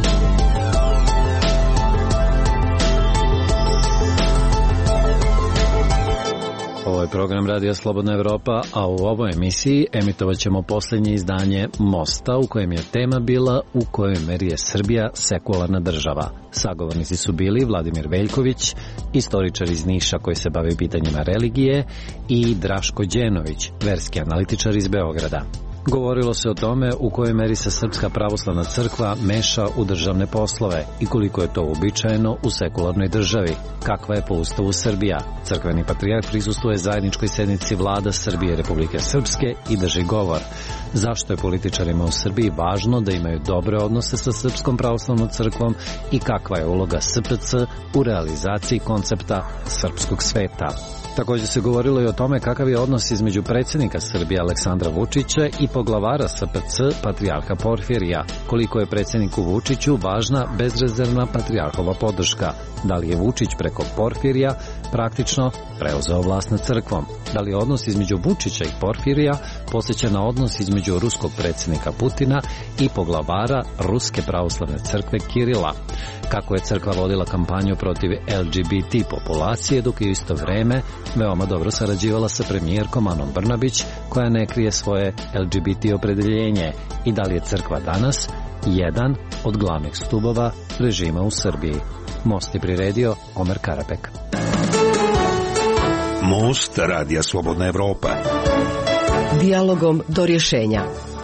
Ovo je program Radija Slobodna Evropa, a u ovoj emisiji emitovat ćemo posljednje izdanje Mosta, u kojem je tema bila u kojoj meri je Srbija sekularna država. Sagovornici su bili Vladimir Veljković, istoričar iz Niša koji se bavi pitanjima religije, i Draško Đenović, verski analitičar iz Beograda. Govorilo se o tome u kojoj meri se Srpska pravoslavna crkva meša u državne poslove i koliko je to uobičajeno u sekularnoj državi. Kakva je po ustavu Srbija? Crkveni patrijarh prisustvuje zajedničkoj sednici vlada Srbije i Republike Srpske i drži govor. Zašto je političarima u Srbiji važno da imaju dobre odnose sa Srpskom pravoslavnom crkvom i kakva je uloga SPC u realizaciji koncepta srpskog sveta? Također se govorilo i o tome kakav je odnos između predsjednika Srbije Aleksandra Vučića i poglavara SPC patrijarha Porfirija, koliko je predsjedniku Vučiću važna bezrezervna patrijarhova podrška, da li je Vučić preko Porfirija praktično preuzeo vlast nad crkvom, da li je odnos između Vučića i Porfirija posjeća na odnos između ruskog predsjednika Putina i poglavara Ruske pravoslavne crkve Kirila, kako je crkva vodila kampanju protiv LGBT populacije, dok je u isto vrijeme veoma dobro sarađivala sa premijerkom Anom Brnabić, koja ne krije svoje LGBT opredeljenje, i da li je crkva danas jedan od glavnih stubova režima u Srbiji. Most je priredio Omer Karapek. Most Radija Slobodna Evropa. Dijalogom do rješenja.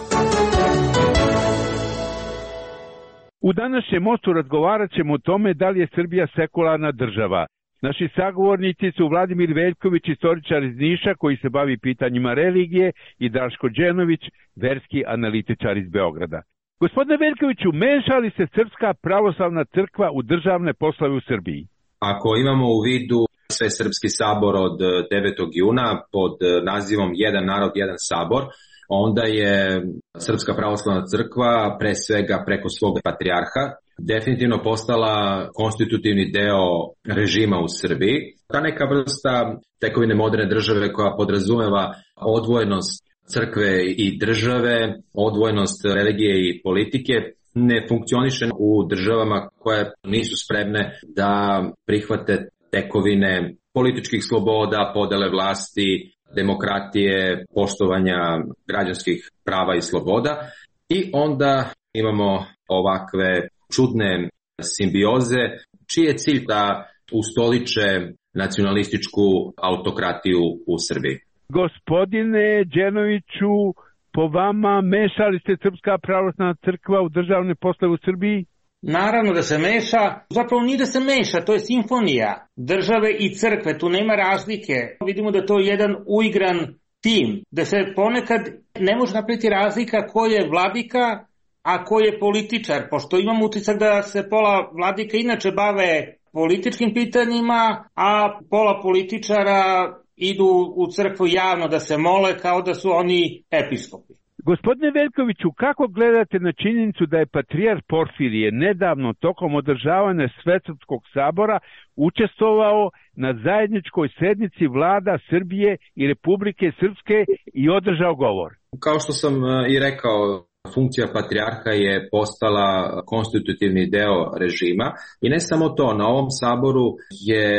U današnjem mostu razgovarat ćemo o tome da li je Srbija sekularna država. Naši sagovornici su Vladimir Veljković, istoričar iz Niša koji se bavi pitanjima religije, i Draško Đenović, verski analitičar iz Beograda. Gospodine Veljkoviću, meša li se Srpska pravoslavna crkva u državne poslove u Srbiji? Ako imamo u vidu Svesrpski sabor od 9. juna pod nazivom Jedan narod, jedan sabor, onda je Srpska pravoslavna crkva pre svega preko svog patrijarha definitivno postala konstitutivni deo režima u Srbiji. Ta neka vrsta tekovine moderne države koja podrazumeva odvojenost crkve i države, odvojenost religije i politike, ne funkcioniše u državama koje nisu spremne da prihvate tekovine političkih sloboda, podele vlasti, demokratije, poštovanja građanskih prava i sloboda. I onda imamo ovakve čudne simbioze, čiji je cilj da ustoliče nacionalističku autokratiju u Srbiji. Gospodine Đenoviću, po vama meša li se Srpska pravoslavna crkva u državne poslove u Srbiji? Naravno da se meša, zapravo nije da se meša, to je simfonija države i crkve, tu nema razlike. Vidimo da to je jedan uigran tim, da se ponekad ne može napraviti razlika ko je vladika, a ko je političar, pošto imam utisak da se pola vladika inače bave političkim pitanjima, a pola političara idu u crkvu javno da se mole kao da su oni episkopi. Gospodine Veljkoviću, kako gledate na činjenicu da je patrijarh Porfirije nedavno tokom održavanja Svesrpskog sabora učestvovao na zajedničkoj sednici vlada Srbije i Republike Srpske i održao govor? Kao što sam i rekao, funkcija patrijarha je postala konstitutivni deo režima i ne samo to, na ovom saboru je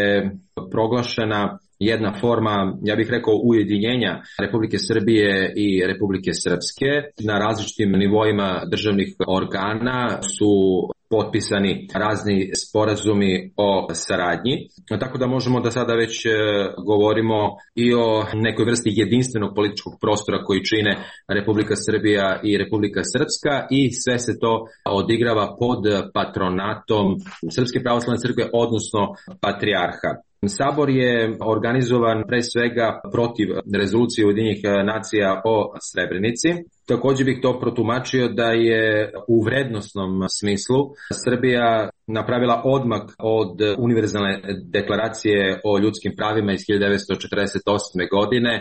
proglašena jedna forma, ja bih rekao, ujedinjenja Republike Srbije i Republike Srpske. Na različitim nivoima državnih organa su potpisani razni sporazumi o saradnji, tako da možemo da sada već govorimo i o nekoj vrsti jedinstvenog političkog prostora koji čine Republika Srbija i Republika Srpska, i sve se to odigrava pod patronatom Srpske pravoslavne crkve, odnosno patrijarha. Sabor je organizovan pre svega protiv rezolucije Ujedinjenih nacija o Srebrenici. Također bih to protumačio da je u vrednosnom smislu Srbija napravila odmak od univerzalne deklaracije o ljudskim pravima iz 1948. godine,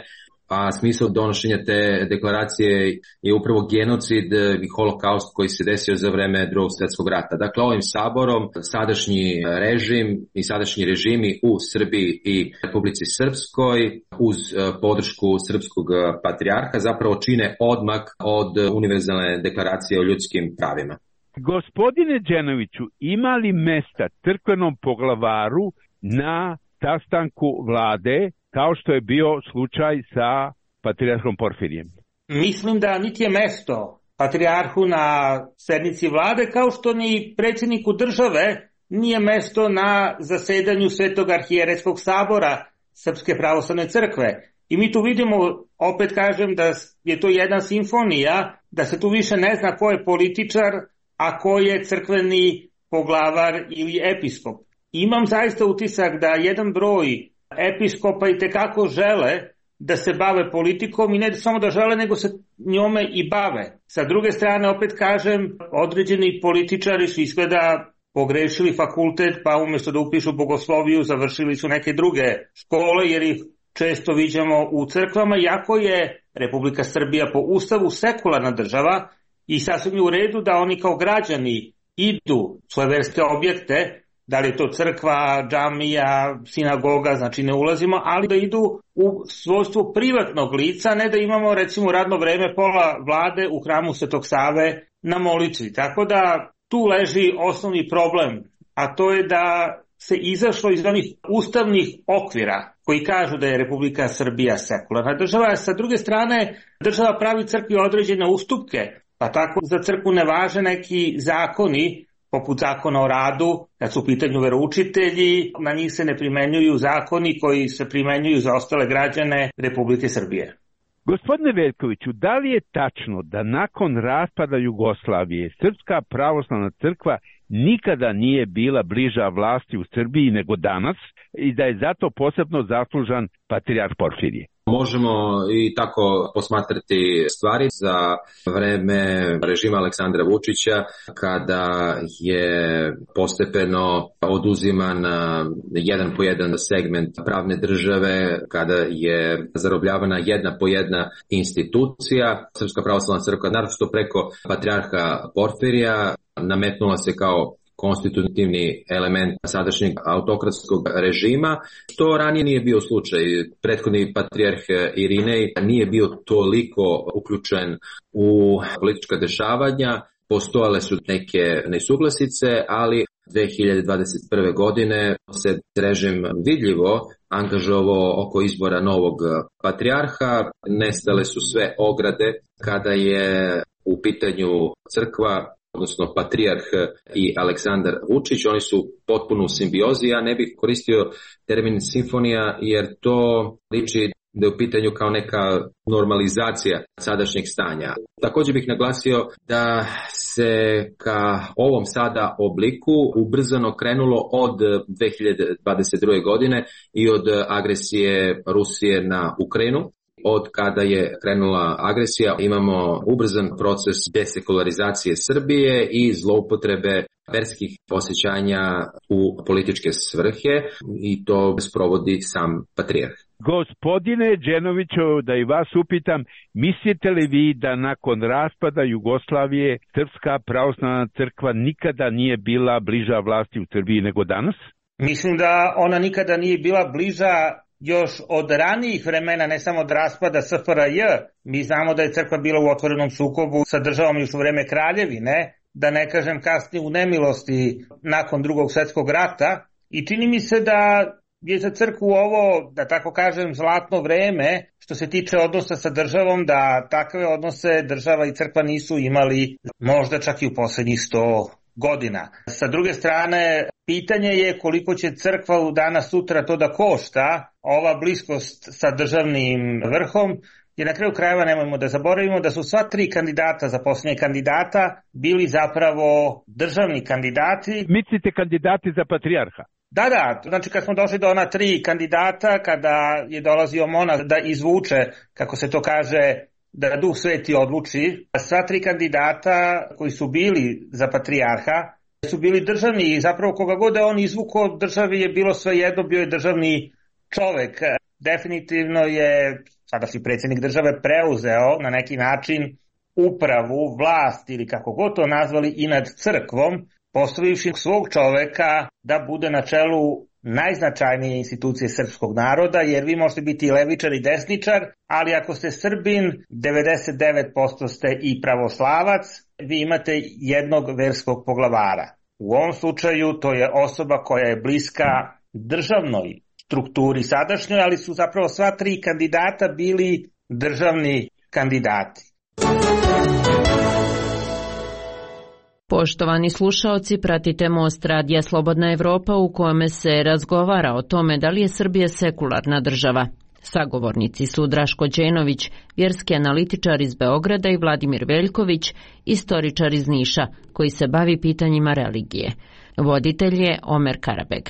a smisao donošenja te deklaracije je upravo genocid i holokaust koji se desio za vreme Drugog svjetskog rata. Dakle, ovim saborom sadašnji režim i sadašnji režimi u Srbiji i Republici Srpskoj uz podršku srpskog patrijarha zapravo čine odmak od univerzalne deklaracije o ljudskim pravima. Gospodine Đenoviću, ima li mesta crkvenom poglavaru na sastanku vlade kao što je bio slučaj sa patrijarhom Porfirijem? Mislim da niti je mesto patrijarhu na sednici vlade, kao što ni predsjedniku države nije mesto na zasedanju Svetog arhijerejskog sabora Srpske pravoslavne crkve. I mi tu vidimo, opet kažem, da je to jedna simfonija, da se tu više ne zna ko je političar, a ko je crkveni poglavar ili episkop. Imam zaista utisak da jedan broj episkopa i tekako žele da se bave politikom i ne samo da žele, nego se njome i bave. Sa druge strane, opet kažem, određeni političari su izgleda pogrešili fakultet, pa umjesto da upišu bogosloviju, završili su neke druge škole, jer ih često viđamo u crkvama, iako je Republika Srbija po ustavu sekularna država i sasvim je u redu da oni kao građani idu svoje verske objekte, da li je to crkva, džamija, sinagoga, znači ne ulazimo, ali da idu u svojstvu privatnog lica, ne da imamo recimo radno vreme pola vlade u hramu Svetog Save na molitvi. Tako da tu leži osnovni problem, a to je da se izašlo iz onih ustavnih okvira koji kažu da je Republika Srbija sekularna država, a sa druge strane država pravi crkvi određene ustupke, pa tako za crkvu ne važe neki zakoni, poput zakona o radu, kad su u pitanju veroučitelji, na njih se ne primenjuju zakoni koji se primenjuju za ostale građane Republike Srbije. Gospodine Veljkoviću, da li je tačno da nakon raspada Jugoslavije Srpska pravoslavna crkva nikada nije bila bliža vlasti u Srbiji nego danas i da je zato posebno zaslužan patrijarh Porfirije? Možemo i tako posmatrati stvari za vreme režima Aleksandra Vučića, kada je postepeno oduziman jedan po jedan segment pravne države, kada je zarobljavana jedna po jedna institucija. Srpska pravoslavna crkva, naročito preko patrijarha Porfirija, nametnula se kao konstitutivni element sadašnjeg autokratskog režima, što ranije nije bio slučaj. Prethodni patrijarh Irinej nije bio toliko uključen u politička dešavanja, postojale su neke nesuglasice, ali 2021. godine se režim vidljivo angažovao oko izbora novog patrijarha, nestale su sve ograde kada je u pitanju crkva, odnosno patrijarh i Aleksandar Vučić. Oni su potpuno u simbiozi. Ja ne bih koristio termin simfonija jer to liči da je u pitanju kao neka normalizacija sadašnjeg stanja. Također bih naglasio da se ka ovom sada obliku ubrzano krenulo od 2022. godine i od agresije Rusije na Ukrajinu. Od kada je krenula agresija imamo ubrzan proces desekularizacije Srbije i zloupotrebe verskih osjećanja u političke svrhe i to sprovodi sam patrijarh. Gospodine Đenoviću, da i vas upitam, mislite li vi da nakon raspada Jugoslavije Srpska pravoslavna crkva nikada nije bila bliža vlasti u Srbiji nego danas? Mislim da ona nikada nije bila bliža još od ranijih vremena, ne samo od raspada SFRJ. Mi znamo da je crkva bila u otvorenom sukobu sa državom još u vreme kraljevine, da ne kažem kasnije u nemilosti nakon Drugog svjetskog rata. I čini mi se da je za crkvu ovo, da tako kažem, zlatno vreme što se tiče odnosa sa državom, da takve odnose država i crkva nisu imali možda čak i u posljednjih 100 godina. Sa druge strane, pitanje je koliko će crkva u danas sutra to da košta, ova bliskost sa državnim vrhom, jer na kraju krajeva nemojmo da zaboravimo da su sva 3 kandidata za posljednje kandidata bili zapravo državni kandidati. Mislite kandidati za patrijarha? Da, znači kad smo došli do ona 3 kandidata, kada je dolazio monah da izvuče, kako se to kaže, da Duh Sveti odluči, sva 3 kandidata koji su bili za patrijarha su bili državni i zapravo koga god da on izvukao državi je bilo svejedno, bio je državni čovek. definitivno je sadašnji predsjednik države preuzeo na neki način upravu, vlast ili kako god to nazvali i nad crkvom, postavivši svog čoveka da bude na čelu najznačajnije institucije srpskog naroda, jer vi možete biti i levičar i desničar, ali ako ste Srbin, 99% ste i pravoslavac, vi imate jednog verskog poglavara. U ovom slučaju to je osoba koja je bliska državnoj strukturi sadašnjoj, ali su zapravo sva tri kandidata bili državni kandidati. Poštovani slušaoci, pratite Most radija Slobodna Evropa u kome se razgovara o tome da li je Srbija sekularna država. Sagovornici su Draško Đenović, vjerski analitičar iz Beograda, i Vladimir Veljković, istoričar iz Niša, koji se bavi pitanjima religije. Voditelj je Omer Karabeg.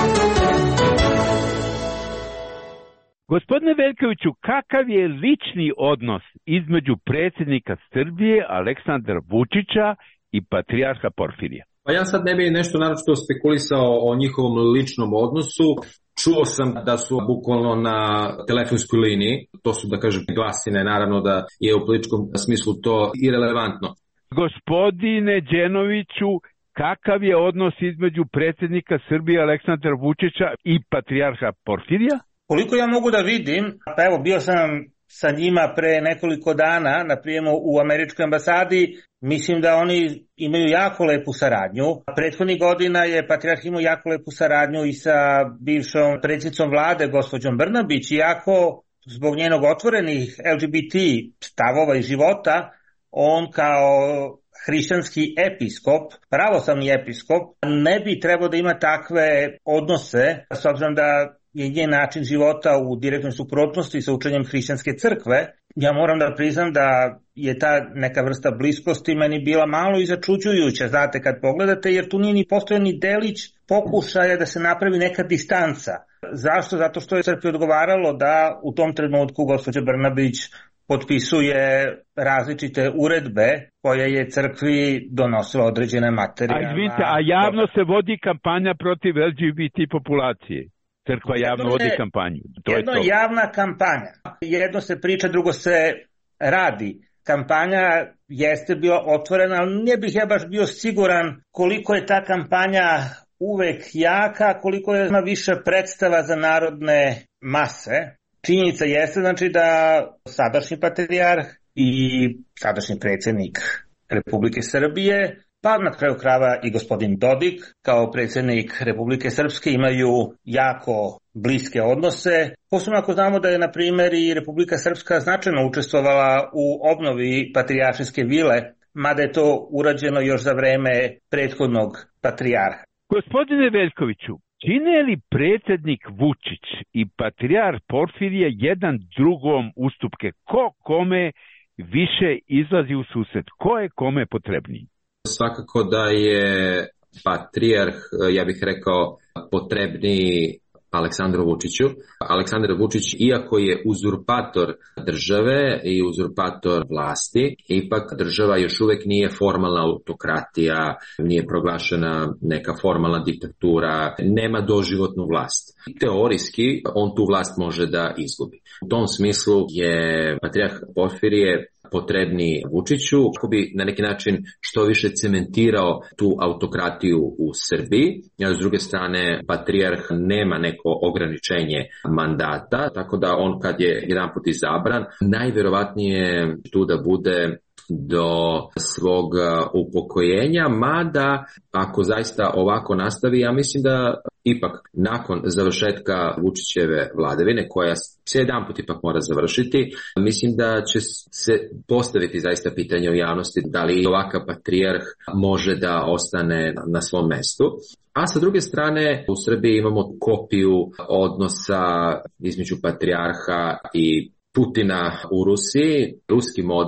Gospodine Veljkoviću, kakav je lični odnos između predsjednika Srbije Aleksandra Vučića i patrijarha Porfirija? Pa ja sad ne bih nešto naročito spekulisao o njihovom ličnom odnosu. Čuo sam da su bukvalno na telefonskoj liniji, to su da kažem glasine, naravno da je u političkom smislu to irelevantno. Gospodine Đenoviću, kakav je odnos između predsjednika Srbije Aleksandra Vučića i patrijarha Porfirija? Koliko ja mogu da vidim, pa evo bio sam sa njima pre nekoliko dana na prijemu u američkoj ambasadi, mislim da oni imaju jako lepu saradnju. Prethodnih godina je patrijarh imao jako lepu saradnju i sa bivšom predsjednicom vlade, gospođom Brnabić, iako zbog njenog otvorenih LGBT stavova i života, on kao hrišćanski episkop, pravoslavni episkop, ne bi trebao da ima takve odnose, s obzirom da je njen način života u direktnoj suprotnosti sa učenjem hrišćanske crkve. Ja moram da priznam da je ta neka vrsta bliskosti meni bila malo i začuđujuća, znate, kad pogledate, jer tu nije ni postojao ni delić pokušaja da se napravi neka distanca. Zašto? Zato što je crkvi odgovaralo da u tom trenutku gospođa Brnabić potpisuje različite uredbe koje je crkvi donosila određene materijalne. A javno se vodi kampanja protiv LGBT populacije. Crkva javno vodi kampanju. Jedno je javna kampanja. Jedno se priča, drugo se radi. Kampanja jeste bila otvorena, ali ne bih ja baš bio siguran koliko je ta kampanja uvek jaka, koliko je više predstava za narodne mase. Činjenica jeste znači da sadašnji patrijarh i sadašnji predsjednik Republike Srbije, pa na kraju krajeva i gospodin Dodik kao predsjednik Republike Srpske imaju jako bliske odnose. Posebno ako znamo da je na primjer i Republika Srpska značajno učestvovala u obnovi patrijaršijske vile, mada je to urađeno još za vreme prethodnog patrijarha. Gospodine Veljkoviću, čine li predsjednik Vučić i patrijarh Porfirije jedan drugom ustupke? Ko kome više izlazi u susret? Ko je kome potrebniji? Svakako da je patrijarh, ja bih rekao, potrebniji Aleksandru Vučiću. Aleksandar Vučić, iako je uzurpator države i uzurpator vlasti, ipak država još uvijek nije formalna autokratija, nije proglašena neka formalna diktatura, nema doživotnu vlast. Teorijski on tu vlast može da izgubi. U tom smislu je patrijarh Porfirije potrebni Vučiću, kako bi na neki način što više cementirao tu autokratiju u Srbiji. A s druge strane, patrijarh nema neko ograničenje mandata, tako da on kad je jedanput izabran, najvjerovatnije tu da bude do svog upokojenja, mada ako zaista ovako nastavi, ja mislim da ipak nakon završetka Vučićeve vladavine, koja se jedanput ipak mora završiti, mislim da će se postaviti zaista pitanje u javnosti da li ovakav patrijarh može da ostane na svom mestu. A sa druge strane, u Srbiji imamo kopiju odnosa između patrijarha i Putina u Rusiji, ruski model,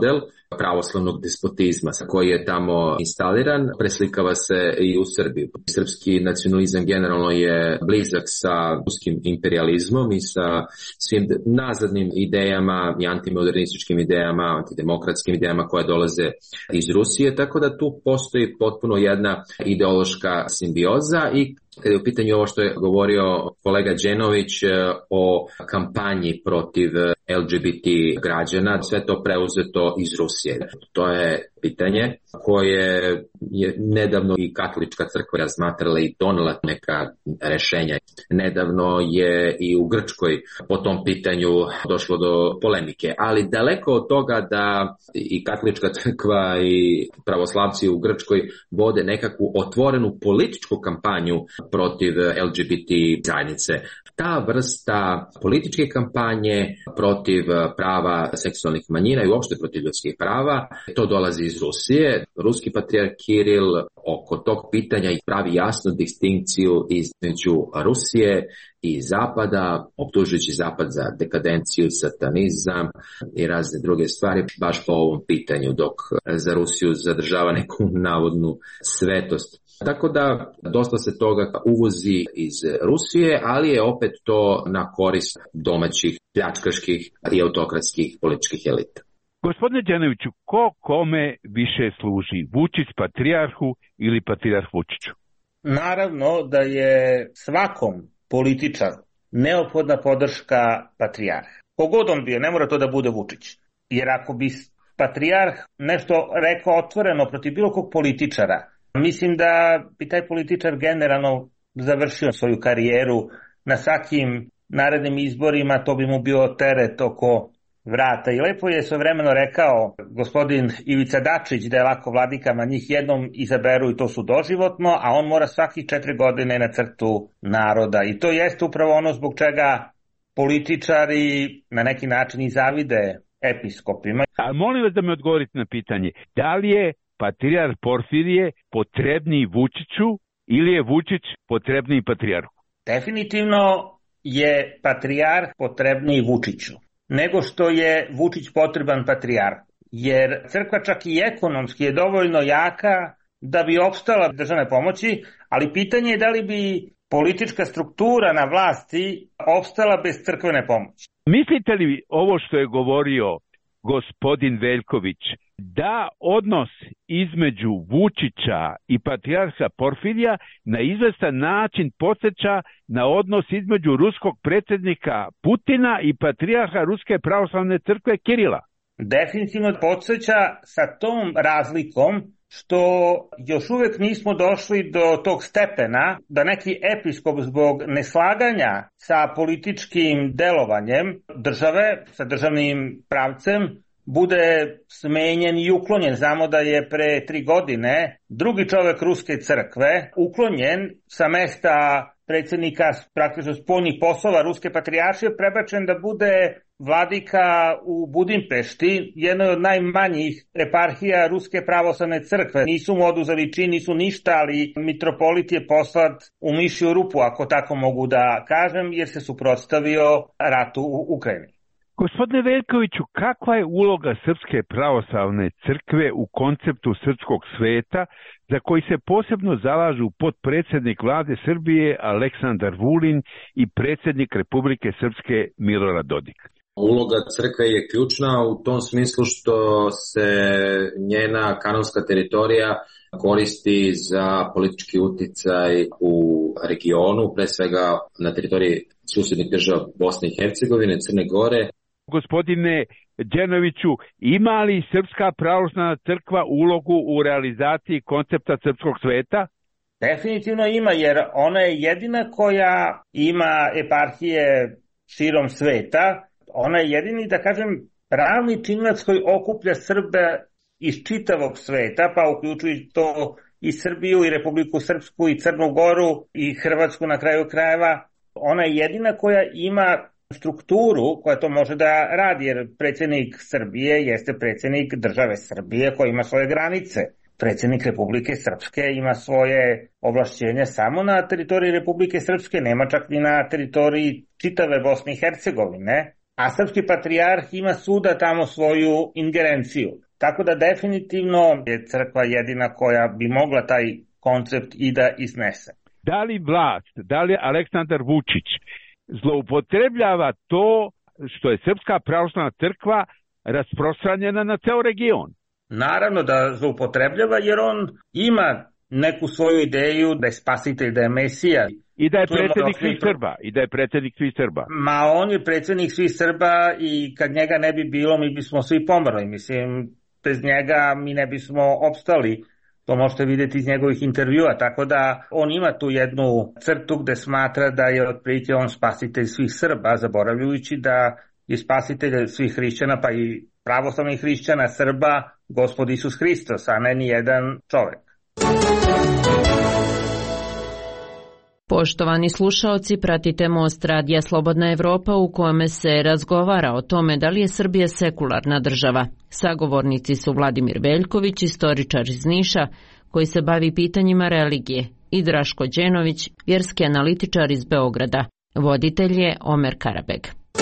pravoslavnog despotizma koji je tamo instaliran, preslikava se i u Srbiji. Srpski nacionalizam generalno je blizak sa ruskim imperializmom i sa svim nazadnim idejama i antimodernističkim idejama, antidemokratskim idejama koje dolaze iz Rusije, tako da tu postoji potpuno jedna ideološka simbioza. I kada je u pitanju ovo što je govorio kolega Đenović o kampanji protiv LGBT građana, sve to preuzeto iz Rusije. To je pitanje koje je nedavno i katolička crkva razmatrala i donela neka rešenja. Nedavno je i u Grčkoj po tom pitanju došlo do polemike, ali daleko od toga da i katolička crkva i pravoslavci u Grčkoj vode nekakvu otvorenu političku kampanju protiv LGBT zajednice. Ta vrsta političke kampanje protiv prava seksualnih manjina i uopšte protiv ljudskih prava, to dolazi iz Rusije. Ruski patrijarh Kiril oko tog pitanja pravi jasnu distinkciju između Rusije i Zapada, optužujući Zapad za dekadenciju, satanizam i razne druge stvari, baš po ovom pitanju, dok za Rusiju zadržava neku navodnu svetost. Tako da dosta se toga uvozi iz Rusije, ali je opet to na korist domaćih pljačkaških i autokratskih političkih elita. Gospodine Đenoviću, ko kome više služi? Vučić patrijarhu ili patrijarh Vučiću? Naravno da je svakom političaru neophodna podrška patrijarha. Kogod on bio, ne mora to da bude Vučić. Jer ako bi patrijarh nešto rekao otvoreno protiv bilo kog političara, mislim da bi taj političar generalno završio svoju karijeru na svakim narednim izborima, to bi mu bio teret oko vrata. I lepo je svojevremeno rekao gospodin Ivica Dačić da je lako vladikama, njih jednom izaberu i to su doživotno, a on mora svakih 4 godine na crtu naroda. I to jeste upravo ono zbog čega političari na neki način i zavide episkopima. A molim vas da me odgovorite na pitanje, da li je patrijarh Porfirije potrebniji Vučiću ili je Vučić potrebniji patrijarhu? Definitivno je patrijarh potrebniji Vučiću nego što je Vučić potreban patrijarhu. Jer crkva čak i ekonomski je dovoljno jaka da bi opstala državne pomoći, ali pitanje je da li bi politička struktura na vlasti opstala bez crkvene pomoći. Mislite li ovo što je govorio gospodin Veljković, da odnos između Vučića i patrijarha Porfirija na izvestan način podsjeća na odnos između ruskog predsjednika Putina i patrijarha Ruske pravoslavne crkve Kirila? Definitivno podsjeća sa tom razlikom što još uvijek nismo došli do tog stepena da neki episkop zbog neslaganja sa političkim delovanjem države, sa državnim pravcem, bude smenjen i uklonjen. Znamo da je pre 3 godine drugi čovjek Ruske crkve uklonjen sa mesta predsjednika praktično spoljnih poslova Ruske patrijaršije, prebačen da bude vladika u Budimpešti, jednoj od najmanjih eparhija Ruske pravoslavne crkve. Nisu mu oduzeli čin, nisu ništa, ali mitropolit je poslat u mišju rupu, ako tako mogu da kažem, jer se suprotstavio ratu u Ukrajini. Gospodine Veljkoviću, kakva je uloga Srpske pravoslavne crkve u konceptu srpskog sveta za koji se posebno zalažu potpredsjednik vlade Srbije Aleksandar Vulin i predsjednik Republike Srpske Milorad Dodik? Uloga crkve je ključna u tom smislu što se njena kanonska teritorija koristi za politički uticaj u regionu, pre svega na teritoriji susjednih država Bosne i Hercegovine, Crne Gore. Gospodine Đenoviću, ima li Srpska pravoslavna crkva ulogu u realizaciji koncepta srpskog sveta? Definitivno ima, jer ona je jedina koja ima eparhije širom sveta. Ona je jedini, da kažem, pravni činilac koji okuplja Srbe iz čitavog sveta, pa uključujući to i Srbiju, i Republiku Srpsku, i Crnu Goru, i Hrvatsku na kraju krajeva. Ona je jedina koja ima strukturu koja to može da radi, jer predsjednik Srbije jeste predsjednik države Srbije koji ima svoje granice. Predsjednik Republike Srpske ima svoje ovlašćenje samo na teritoriji Republike Srpske, nema čak ni na teritoriji čitave Bosne i Hercegovine, a srpski patrijarh ima svuda tamo svoju ingerenciju. Tako da definitivno je crkva jedina koja bi mogla taj koncept i da iznese. Da li vlast, da li Aleksandar Vučić zloupotrebljava to što je Srpska pravoslavna crkva rasprostranjena na ceo region? Naravno da zloupotrebljava, jer on ima neku svoju ideju da je spasitelj, da je Mesija. I da je predsjednik svih Srba. I da je predsjednik svih Srba. Ma on je predsjednik svih Srba i kad njega ne bi bilo, mi bismo svi pomrli. Mislim, bez njega mi ne bismo opstali. To možete vidjeti iz njegovih intervjua, tako da on ima tu jednu crtu gde smatra da je otprilike on spasitelj svih Srba, zaboravljajući da je spasitelj svih hrišćana, pa i pravoslavnih hrišćana, Srba, Gospod Isus Hristos, a ne ni jedan čovjek. Poštovani slušaoci, pratite Most radija Slobodna Evropa u kome se razgovara o tome da li je Srbija sekularna država. Sagovornici su Vladimir Veljković, istoričar iz Niša, koji se bavi pitanjima religije, i Draško Đenović, vjerski analitičar iz Beograda. Voditelj je Omer Karabeg.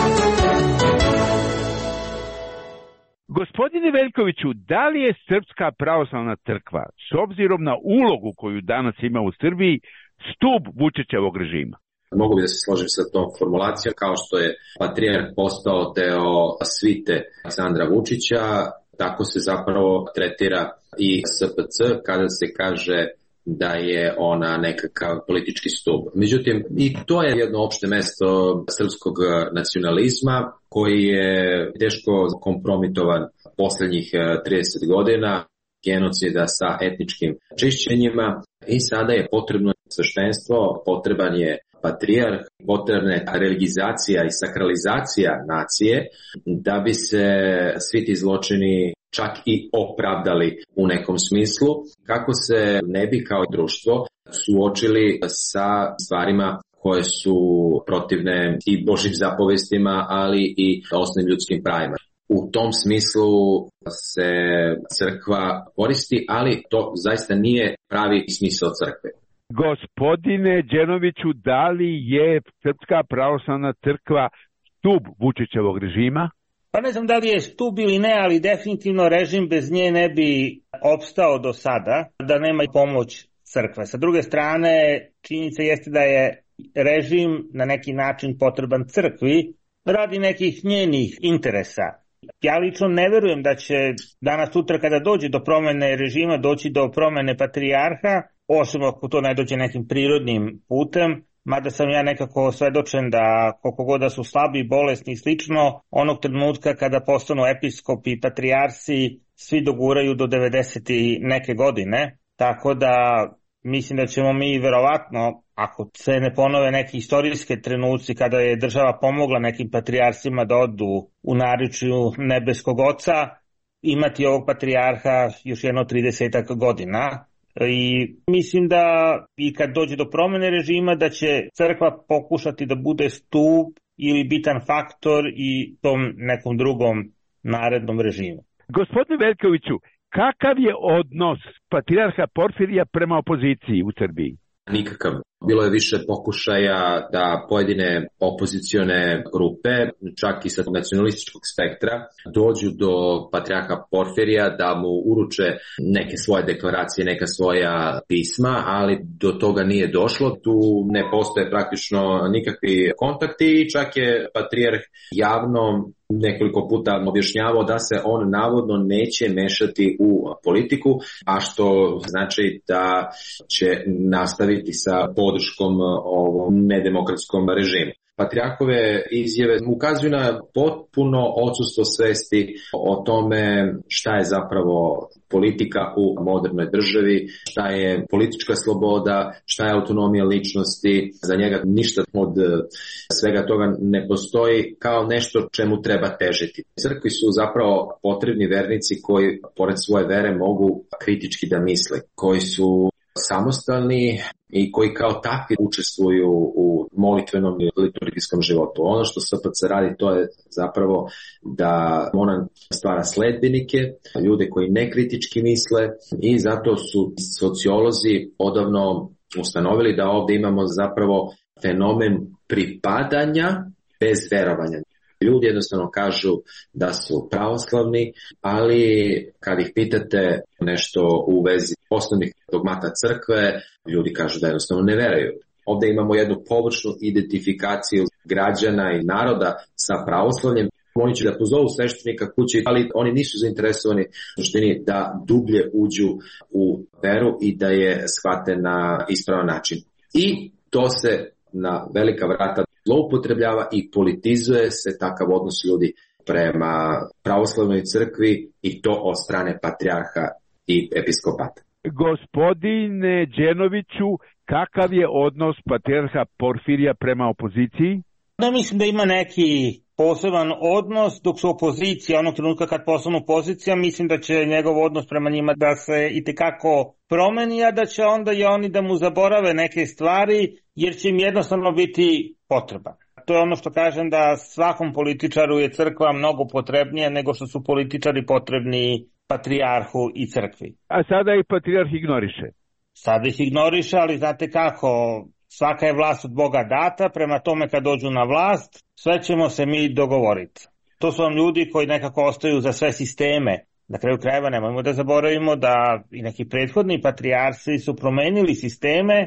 Gospodine Veljkoviću, da li je Srpska pravoslavna crkva, s obzirom na ulogu koju danas ima u Srbiji, stup Vučićevog režima? Mogu bi da se složim sa tom formulacijom, kao što je patrijarh postao deo svite Aleksandra Vučića, tako se zapravo tretira i SPC kada se kaže da je ona nekakav politički stup. Međutim, i to je jedno opšte mesto srpskog nacionalizma koji je teško kompromitovan poslednjih 30 godina, genocida sa etničkim čišćenjima, i sada je potrebno sveštenstvo, potreban je patrijarh, potrebna je religizacija i sakralizacija nacije da bi se svi ti zločini čak i opravdali u nekom smislu, kako se ne bi kao društvo suočili sa stvarima koje su protivne i Božjim zapovestima, ali i osnovnim ljudskim pravima. U tom smislu se crkva koristi, ali to zaista nije pravi smisao crkve. Gospodine Đenoviću, da li je Srpska pravoslavna crkva stup Vučićevog režima? Pa ne znam da li je stup ili ne, ali definitivno režim bez nje ne bi opstao do sada, da nema pomoć crkve. Sa druge strane, činjenica jeste da je režim na neki način potreban crkvi radi nekih njenih interesa. Ja lično ne verujem da će danas sutra kada dođe do promene režima doći do promene patrijarha, osim ako to ne dođe nekim prirodnim putem, mada sam ja nekako svedočen da koliko god da su slabi, bolesni i slično, onog trenutka kada postanu episkopi i patrijarsi, svi doguraju do 90 i neke godine, tako da mislim da ćemo mi verovatno, ako se ne ponove neki istorijske trenuci kada je država pomogla nekim patrijarsima da odu u naričju nebeskog oca, imati ovog patrijarha još jedno 30 godina. I mislim da i kad dođe do promene režima da će crkva pokušati da bude stup ili bitan faktor i tom nekom drugom narednom režimu. Gospodine Veljkoviću, kakav je odnos patrijarha Porfirija prema opoziciji u Srbiji? Nikakav. Bilo je više pokušaja da pojedine opozicione grupe, čak i sa nacionalističkog spektra, dođu do patrijarha Porfirija da mu uruče neke svoje deklaracije, neka svoja pisma, ali do toga nije došlo. Tu ne postoje praktično nikakvi kontakti i čak je patrijarh javno nekoliko puta objašnjavao da se on navodno neće mešati u politiku, a što znači da će nastaviti sa podrškom ovom nedemokratskom režimu. Patrijarhove izjave ukazuju na potpuno odsustvo svesti o tome šta je zapravo politika u modernoj državi, šta je politička sloboda, šta je autonomija ličnosti. Za njega ništa od svega toga ne postoji kao nešto čemu treba težiti. Crkvi su zapravo potrebni vernici koji pored svoje vere mogu kritički da misle, koji su samostalni i koji kao takvi učestvuju u molitvenom i liturgijskom životu. Ono što SPC radi, to je zapravo da ona stvara sledbenike, ljude koji ne kritički misle, i zato su sociolozi odavno ustanovili da ovdje imamo zapravo fenomen pripadanja bez verovanja. Ljudi jednostavno kažu da su pravoslavni, ali kad ih pitate nešto u vezi osnovnih dogmata crkve, ljudi kažu da jednostavno ne veruju. Ovdje imamo jednu površnu identifikaciju građana i naroda sa pravoslavljem. Oni će da pozovu sveštenika kući, ali oni nisu zainteresovani u suštini da dublje uđu u veru i da je shvate na ispravan način. I to se na velika vrata zloupotrebljava i politizuje se takav odnos ljudi prema pravoslavnoj crkvi i to od strane patrijarha i episkopata. Gospodine Đenoviću, kakav je odnos patrijarha Porfirija prema opoziciji? Da, mislim da ima neki poseban odnos, dok su opozicija, onog trenutka kad postanu opozicija, mislim da će njegov odnos prema njima da se itekako promeni, a da će onda i oni da mu zaborave neke stvari, jer će im jednostavno biti potreban. To je ono što kažem, da svakom političaru je crkva mnogo potrebnija nego što su političari potrebni patrijarhu i crkvi. A sada ih patrijarh ignoriše. Sada ih ignoriše, ali znate kako, svaka je vlast od Boga data, prema tome kad dođu na vlast, sve ćemo se mi dogovoriti. To su vam ljudi koji nekako ostaju za sve sisteme. Na kraju krajeva nemojmo da zaboravimo da i neki prethodni patrijarsi su promenili sisteme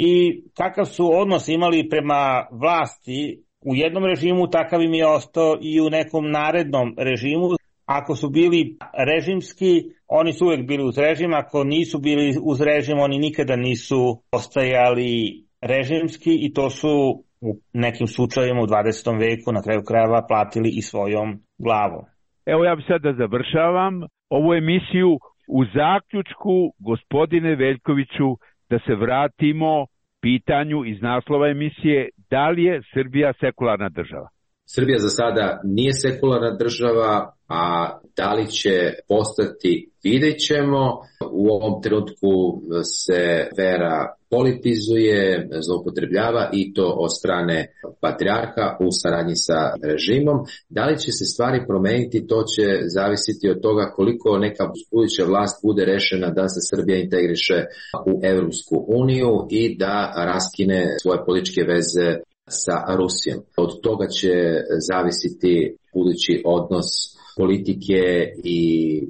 i kakav su odnos imali prema vlasti u jednom režimu, takav im je ostao i u nekom narednom režimu. Ako su bili režimski, oni su uvijek bili uz režim, ako nisu bili uz režim, oni nikada nisu ostajali režimski i to su u nekim slučajevima u 20. veku na kraju krajeva platili i svojom glavom. Evo ja bih sad da završavam ovu emisiju u zaključku, gospodine Veljkoviću, da se vratimo pitanju iz naslova emisije, da li je Srbija sekularna država? Srbija za sada nije sekularna država, a da li će postati, vidjet ćemo. U ovom trenutku se vera politizuje, zloupotrebljava i to od strane patrijarha u saradnji sa režimom. Da li će se stvari promeniti, to će zavisiti od toga koliko neka buduća vlast bude rešena da se Srbija integriše u Evropsku uniju i da raskine svoje političke veze sa Rusijom. Od toga će zavisiti budući odnos politike i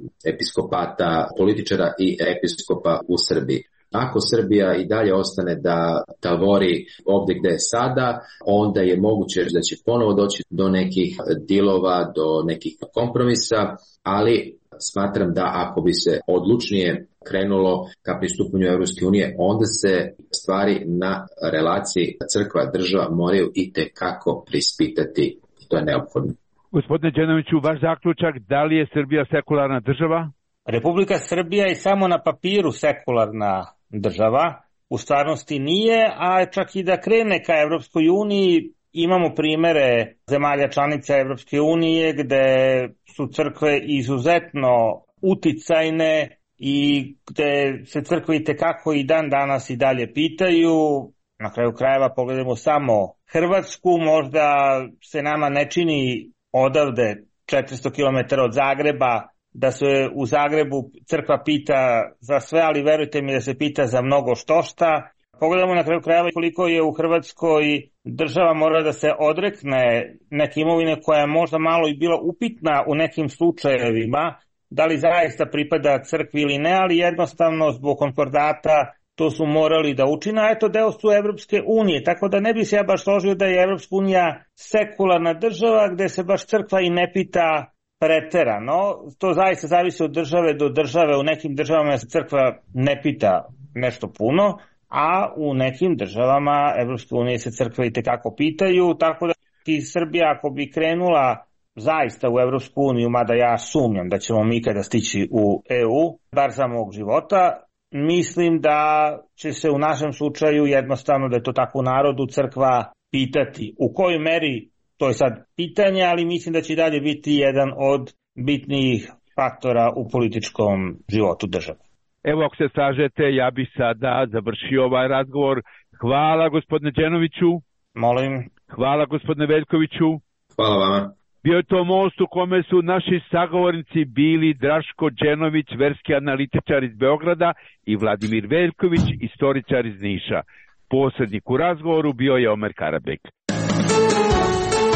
episkopata, političara i episkopa u Srbiji. Ako Srbija i dalje ostane da tavori ovdje gde je sada, onda je moguće da će ponovo doći do nekih dilova, do nekih kompromisa, ali smatram da ako bi se odlučnije krenulo ka pristupanju Evropske unije, onda se stvari na relaciji crkva-država moraju itekako prispitati. To je neophodno. Gospodine Đenoviću, vaš zaključak, da li je Srbija sekularna država? Republika Srbija je samo na papiru sekularna država, u stvarnosti nije, a čak i da krene ka Evropskoj uniji, imamo primere zemalja članica Evropske unije gde su crkve izuzetno uticajne i gde se crkve itekako i dan danas i dalje pitaju. Na kraju krajeva pogledamo samo Hrvatsku, možda se nama ne čini odavde 400 km od Zagreba da se u Zagrebu crkva pita za sve, ali verujte mi da se pita za mnogo štošta. Pogledamo na kraju krajeva koliko je u Hrvatskoj država mora da se odrekne neke imovine koja je možda malo i bila upitna u nekim slučajevima, da li zaista pripada crkvi ili ne, ali jednostavno zbog konkordata to su morali da učine, a eto deo su Evropske unije, tako da ne bi se ja baš složio da je Evropska unija sekularna država gde se baš crkva i ne pita preterano. To zaista zavisi od države do države, u nekim državama se crkva ne pita nešto puno, a u nekim državama Evropske unije se crkve itekako pitaju, tako da i Srbija ako bi krenula zaista u Evropsku uniju, mada ja sumnjam da ćemo mi ikada stići u EU, bar za mog života, mislim da će se u našem slučaju jednostavno, da je to tako u narodu, crkva pitati. U kojoj meri, to je sad pitanje, ali mislim da će i dalje biti jedan od bitnijih faktora u političkom životu države. Evo, ako se slažete, ja bih sada završio ovaj razgovor. Hvala gospodine Đenoviću. Molim. Hvala gospodine Veljkoviću. Hvala vama. Bio je to most u kome su naši sagovornici bili Draško Đenović, verski analitičar iz Beograda, i Vladimir Veljković, istoričar iz Niša. Posrednik u razgovoru bio je Omer Karabek.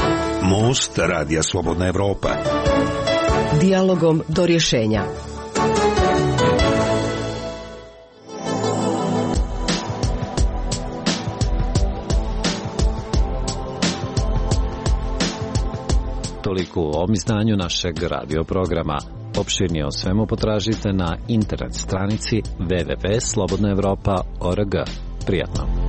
Most Radija Slobodna Evropa. Dijalogom do rješenja. Toliko u ovom izdanju našeg radio programa. Opširnije o svemu potražite na internet stranici www.slobodnaevropa.org. Prijatno.